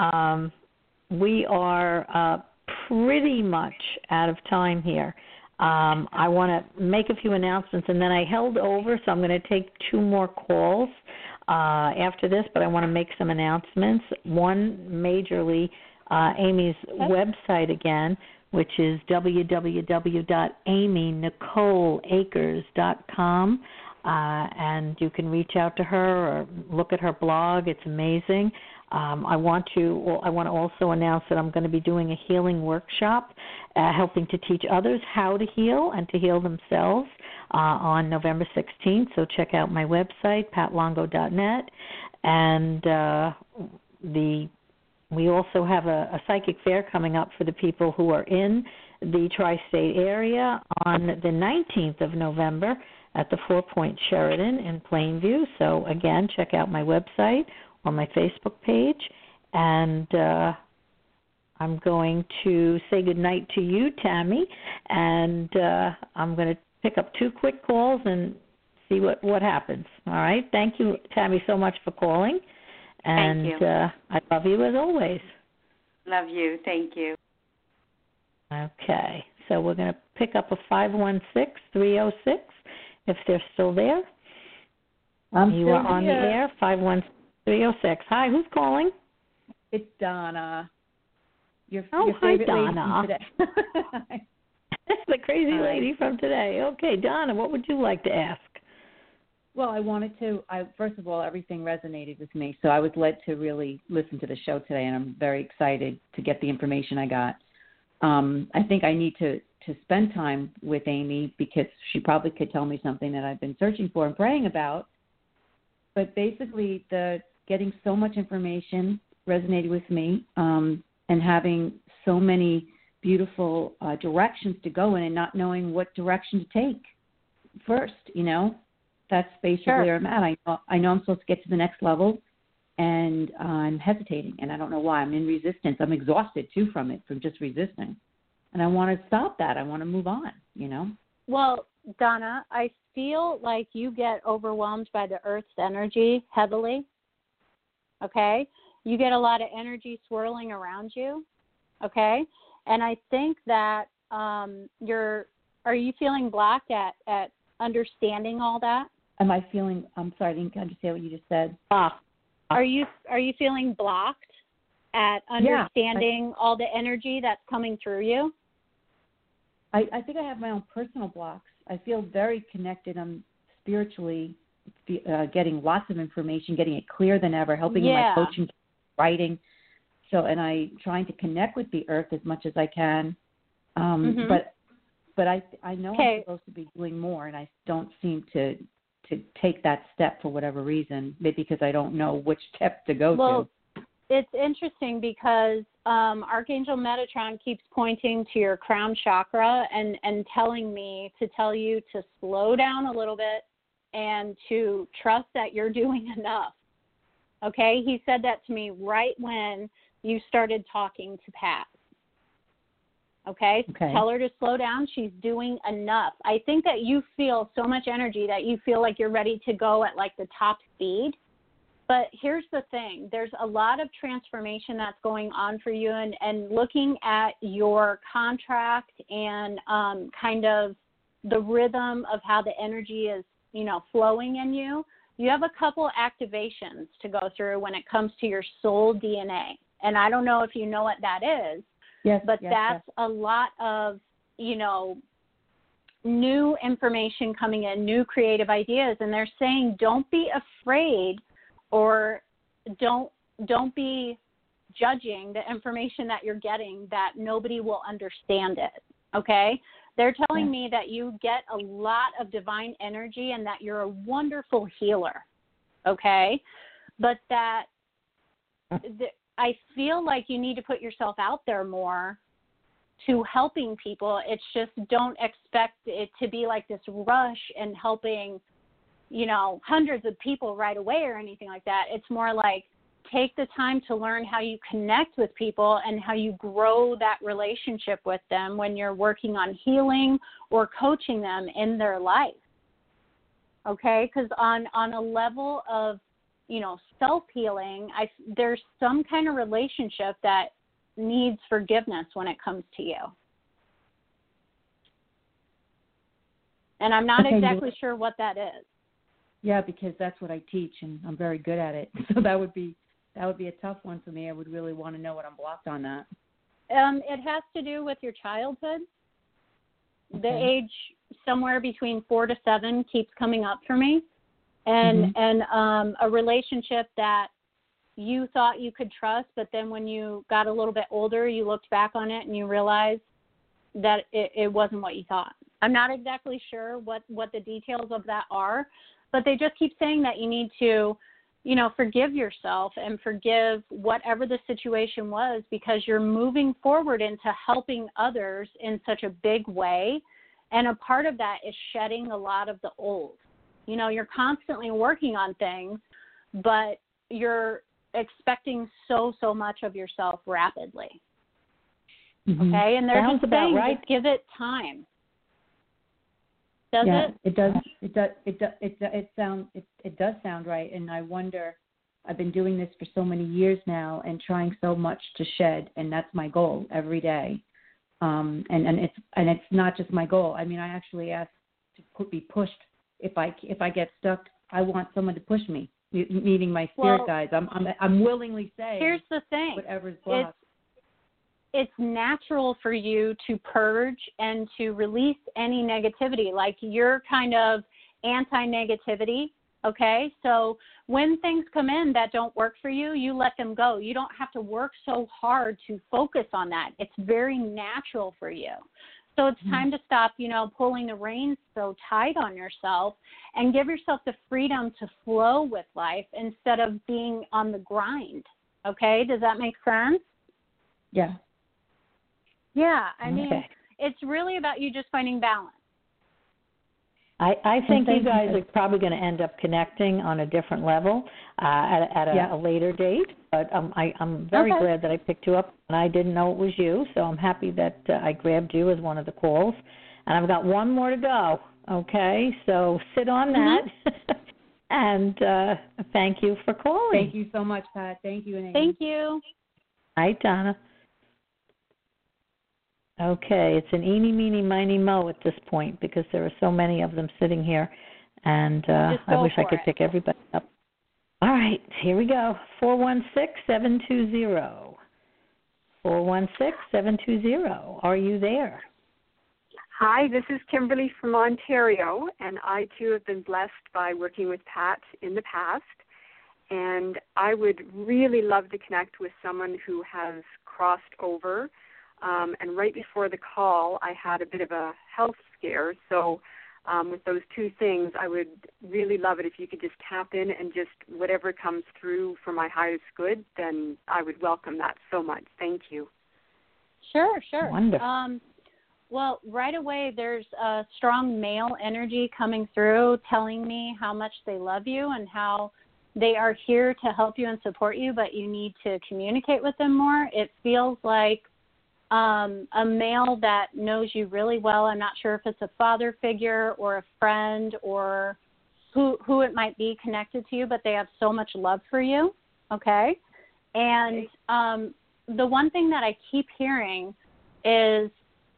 B: We are pretty much out of time here. I want to make a few announcements, and then I held over, so I'm going to take 2 more calls after this, but I want to make some announcements. One, majorly, Amy's website again, which is www.amynicoleakers.com, and you can reach out to her or look at her blog. It's amazing. I want to also announce that I'm going to be doing a healing workshop, helping to teach others how to heal and to heal themselves on November 16th. So check out my website, patlongo.net, and we also have a psychic fair coming up for the people who are in the tri-state area on the 19th of November at the 4 Point Sheraton in Plainview. So, again, check out my website or my Facebook page. And I'm going to say goodnight to you, Tammy, and I'm going to pick up 2 quick calls and see what happens. All right? Thank you, Tammy, so much for calling. And
K: thank you.
B: I love you as always.
K: Love you. Thank you.
B: Okay. So we're going to pick up a 516-306 if they're still there. You are on the air, 516-306. Hi, who's calling?
L: It's Donna. Your
B: hi,
L: favorite
B: Donna.
L: lady from today.
B: The crazy lady from today. Okay, Donna, what would you like to ask?
L: Well, first of all, everything resonated with me, so I was led to really listen to the show today, and I'm very excited to get the information I got. I think I need to spend time with Amy because she probably could tell me something that I've been searching for and praying about. But basically, the getting so much information resonated with me, and having so many beautiful directions to go in and not knowing what direction to take first, That's basically where I'm at. I know I'm supposed to get to the next level, and I'm hesitating, and I don't know why. I'm in resistance. I'm exhausted, too, from just resisting. And I want to stop that. I want to move on,
C: Well, Donna, I feel like you get overwhelmed by the Earth's energy heavily, okay? You get a lot of energy swirling around you, okay? And I think that are you feeling blocked at understanding all that?
L: I'm sorry, I didn't understand what you just said.
C: Are you feeling blocked at understanding all the energy that's coming through you?
L: I think I have my own personal blocks. I feel very connected. I'm spiritually getting lots of information, getting it clearer than ever, helping in my coaching, writing. So, and I trying to connect with the earth as much as I can. But I know I'm supposed to be doing more, and I don't seem to to take that step for whatever reason, maybe because I don't know which step to go to.
C: It's interesting because Archangel Metatron keeps pointing to your crown chakra and telling me to tell you to slow down a little bit and to trust that you're doing enough. Okay? He said that to me right when you started talking to Pat. Okay? Tell her to slow down. She's doing enough. I think that you feel so much energy that you feel like you're ready to go at like the top speed. But here's the thing. There's a lot of transformation that's going on for you, and looking at your contract and kind of the rhythm of how the energy is, flowing in you, you have a couple activations to go through when it comes to your soul DNA. And I don't know if you know what that is, but that's a lot of, new information coming in, new creative ideas. And they're saying don't be afraid or don't be judging the information that you're getting, that nobody will understand it, okay? They're telling me that you get a lot of divine energy and that you're a wonderful healer, okay? But that I feel like you need to put yourself out there more to helping people. It's just don't expect it to be like this rush and helping, hundreds of people right away or anything like that. It's more like take the time to learn how you connect with people and how you grow that relationship with them when you're working on healing or coaching them in their life. Okay? Because on a level of, self-healing, there's some kind of relationship that needs forgiveness when it comes to you. And I'm not exactly sure what that is.
L: Yeah, because that's what I teach, and I'm very good at it. So that would be a tough one for me. I would really want to know what I'm blocked on that.
C: It has to do with your childhood. Okay. The age somewhere between 4 to 7 keeps coming up for me, and a relationship that you thought you could trust, but then when you got a little bit older, you looked back on it and you realized that it wasn't what you thought. I'm not exactly sure what the details of that are, but they just keep saying that you need to, forgive yourself and forgive whatever the situation was, because you're moving forward into helping others in such a big way. And a part of that is shedding a lot of the old. You're constantly working on things, but you're expecting so much of yourself rapidly. Okay? And they're just saying, right. Just give it time. Does it?
L: It does. It does sound right. And I wonder, I've been doing this for so many years now and trying so much to shed, and that's my goal every day. And it's not just my goal. I mean, I actually ask to be pushed. If I get stuck, I want someone to push me. Meeting my spirit guides. I'm willingly saying.
C: Here's the thing.
L: Whatever's blocked.
C: It's natural for you to purge and to release any negativity. Like you're kind of anti-negativity, okay? So when things come in that don't work for you, you let them go. You don't have to work so hard to focus on that. It's very natural for you. So it's time to stop, pulling the reins so tight on yourself and give yourself the freedom to flow with life instead of being on the grind, okay? Does that make sense?
L: Yeah.
C: Yeah, I mean, it's really about you just finding balance.
B: I think you guys are probably going to end up connecting on a different level at a later date. But I'm very glad that I picked you up, and I didn't know it was you. So I'm happy that I grabbed you as one of the calls. And I've got one more to go, okay? So sit on that. And thank you for calling.
L: Thank you so much, Pat. Thank you, Amy.
C: Thank you.
B: Hi, Donna. Okay, it's an eeny, meeny, miny, mo at this point because there are so many of them sitting here, and I wish I could pick everybody up. All right, here we go. 416-720. 416-720. Are you there?
M: Hi, this is Kimberly from Ontario, and I, too, have been blessed by working with Pat in the past, and I would really love to connect with someone who has crossed over. And right before the call, I had a bit of a health scare, so with those two things, I would really love it if you could just tap in and just whatever comes through for my highest good, then I would welcome that so much. Thank you.
C: Sure.
B: Wonderful.
C: Well, right away there's a strong male energy coming through telling me how much they love you and how they are here to help you and support you, but you need to communicate with them more. It feels like a male that knows you really well. I'm not sure if it's a father figure or a friend or who it might be connected to you, but they have so much love for you, okay? And the one thing that I keep hearing is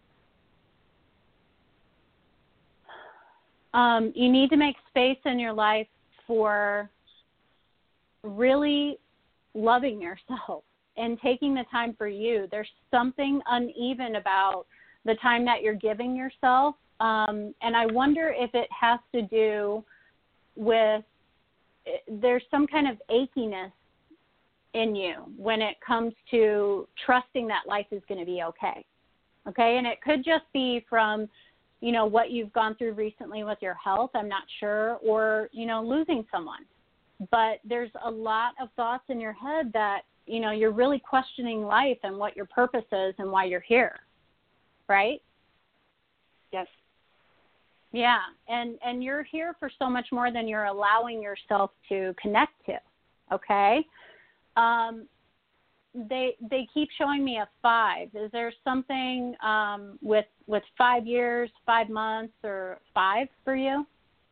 C: you need to make space in your life for really loving yourself and taking the time for you. There's something uneven about the time that you're giving yourself, and I wonder if it has to do with there's some kind of achiness in you when it comes to trusting that life is going to be okay. Okay, and it could just be from what you've gone through recently with your health, I'm not sure, or, losing someone. But there's a lot of thoughts in your head that, you're really questioning life and what your purpose is and why you're here, right?
M: Yes.
C: Yeah, and you're here for so much more than you're allowing yourself to connect to, okay? They keep showing me a 5. Is there something with 5 years, 5 months, or 5 for you?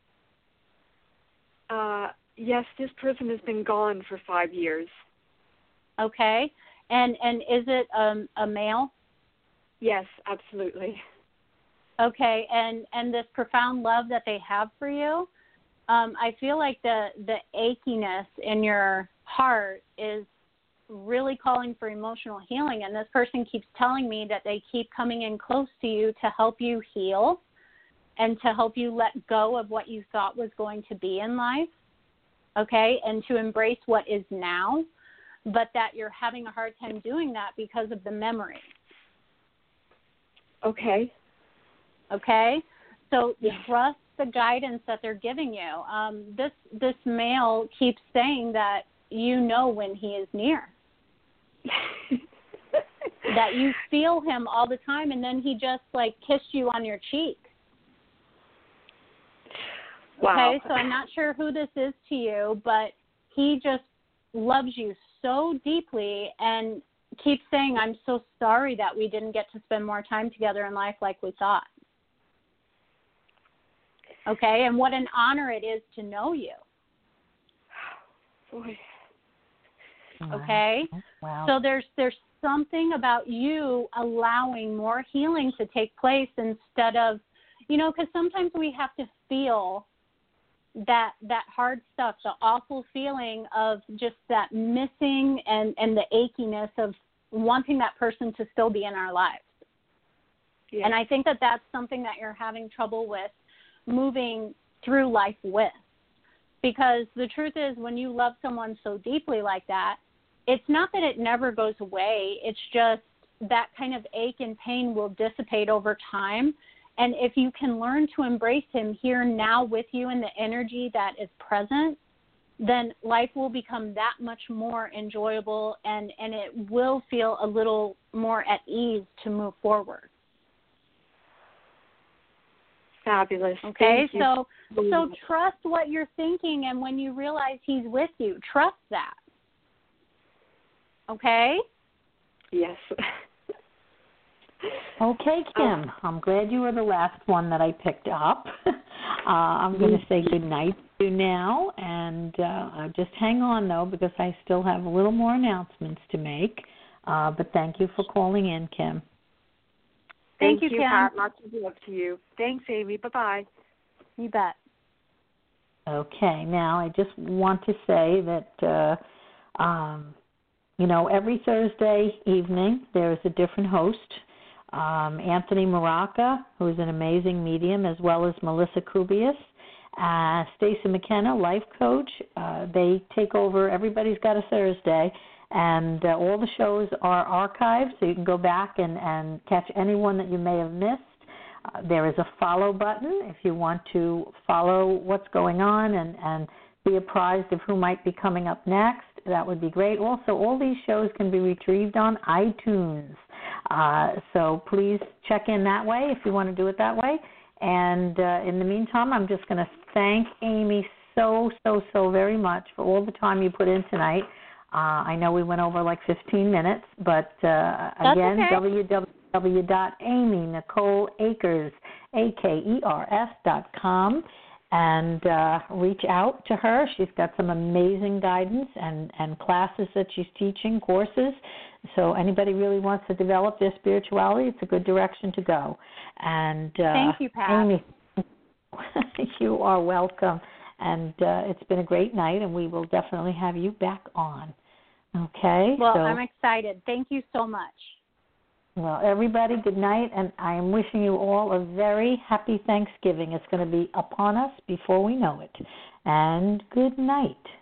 M: Yes, this person has been gone for 5 years.
C: Okay, and is it a male?
M: Yes, absolutely.
C: Okay, and this profound love that they have for you, I feel like the achiness in your heart is really calling for emotional healing, and this person keeps telling me that they keep coming in close to you to help you heal and to help you let go of what you thought was going to be in life, okay, and to embrace what is now, but that you're having a hard time doing that because of the memory.
M: Okay.
C: So trust the guidance that they're giving you. This male keeps saying that when he is near. That you feel him all the time, and then he just kissed you on your cheek.
M: Wow.
C: Okay, so I'm not sure who this is to you, but he just loves you so deeply and keeps saying, I'm so sorry that we didn't get to spend more time together in life like we thought. Okay, and what an honor it is to know you.
M: Boy.
C: Okay?
B: Wow.
C: So there's something about you allowing more healing to take place instead of, because sometimes we have to feel that hard stuff, the awful feeling of just that missing and the achiness of wanting that person to still be in our lives.
M: Yeah.
C: And I think that that's something that you're having trouble with moving through life with. Because the truth is, when you love someone so deeply like that, it's not that it never goes away. It's just that kind of ache and pain will dissipate over time. And if you can learn to embrace him here now with you in the energy that is present, then life will become that much more enjoyable and it will feel a little more at ease to move forward.
M: Fabulous.
C: Okay,
M: Thank you.
C: So trust what you're thinking, and when you realize he's with you, trust that. Okay?
M: Yes.
B: Okay, Kim. I'm glad you were the last one that I picked up. I'm going to say good night to you now, and just hang on, though, because I still have a little more announcements to make. But thank you for calling in, Kim.
C: Thank you, Kim.
M: Pat. Lots of love to you. Thanks, Amy. Bye-bye.
C: You bet.
B: Okay. Now, I just want to say that, every Thursday evening there is a different host. Anthony Maraca, who is an amazing medium, as well as Melissa Kubius, Stacey McKenna, life coach. They take over. Everybody's got a Thursday. And all the shows are archived, so you can go back and catch anyone that you may have missed. There is a follow button if you want to follow what's going on and be apprised of who might be coming up next. That would be great. Also, all these shows can be retrieved on iTunes. So please check in that way if you want to do it that way. And in the meantime, I'm just going to thank Amy so very much for all the time you put in tonight. I know we went over like 15 minutes, but again, okay. www.amynicoleakers.com and reach out to her. She's got some amazing guidance and classes that she's teaching, courses. So anybody really wants to develop their spirituality, it's a good direction to go. And
C: thank you, Pat.
B: Amy, you are welcome. And it's been a great night, and we will definitely have you back on. Okay?
C: Well, I'm excited. Thank you so much.
B: Well, everybody, good night, and I am wishing you all a very happy Thanksgiving. It's going to be upon us before we know it. And good night.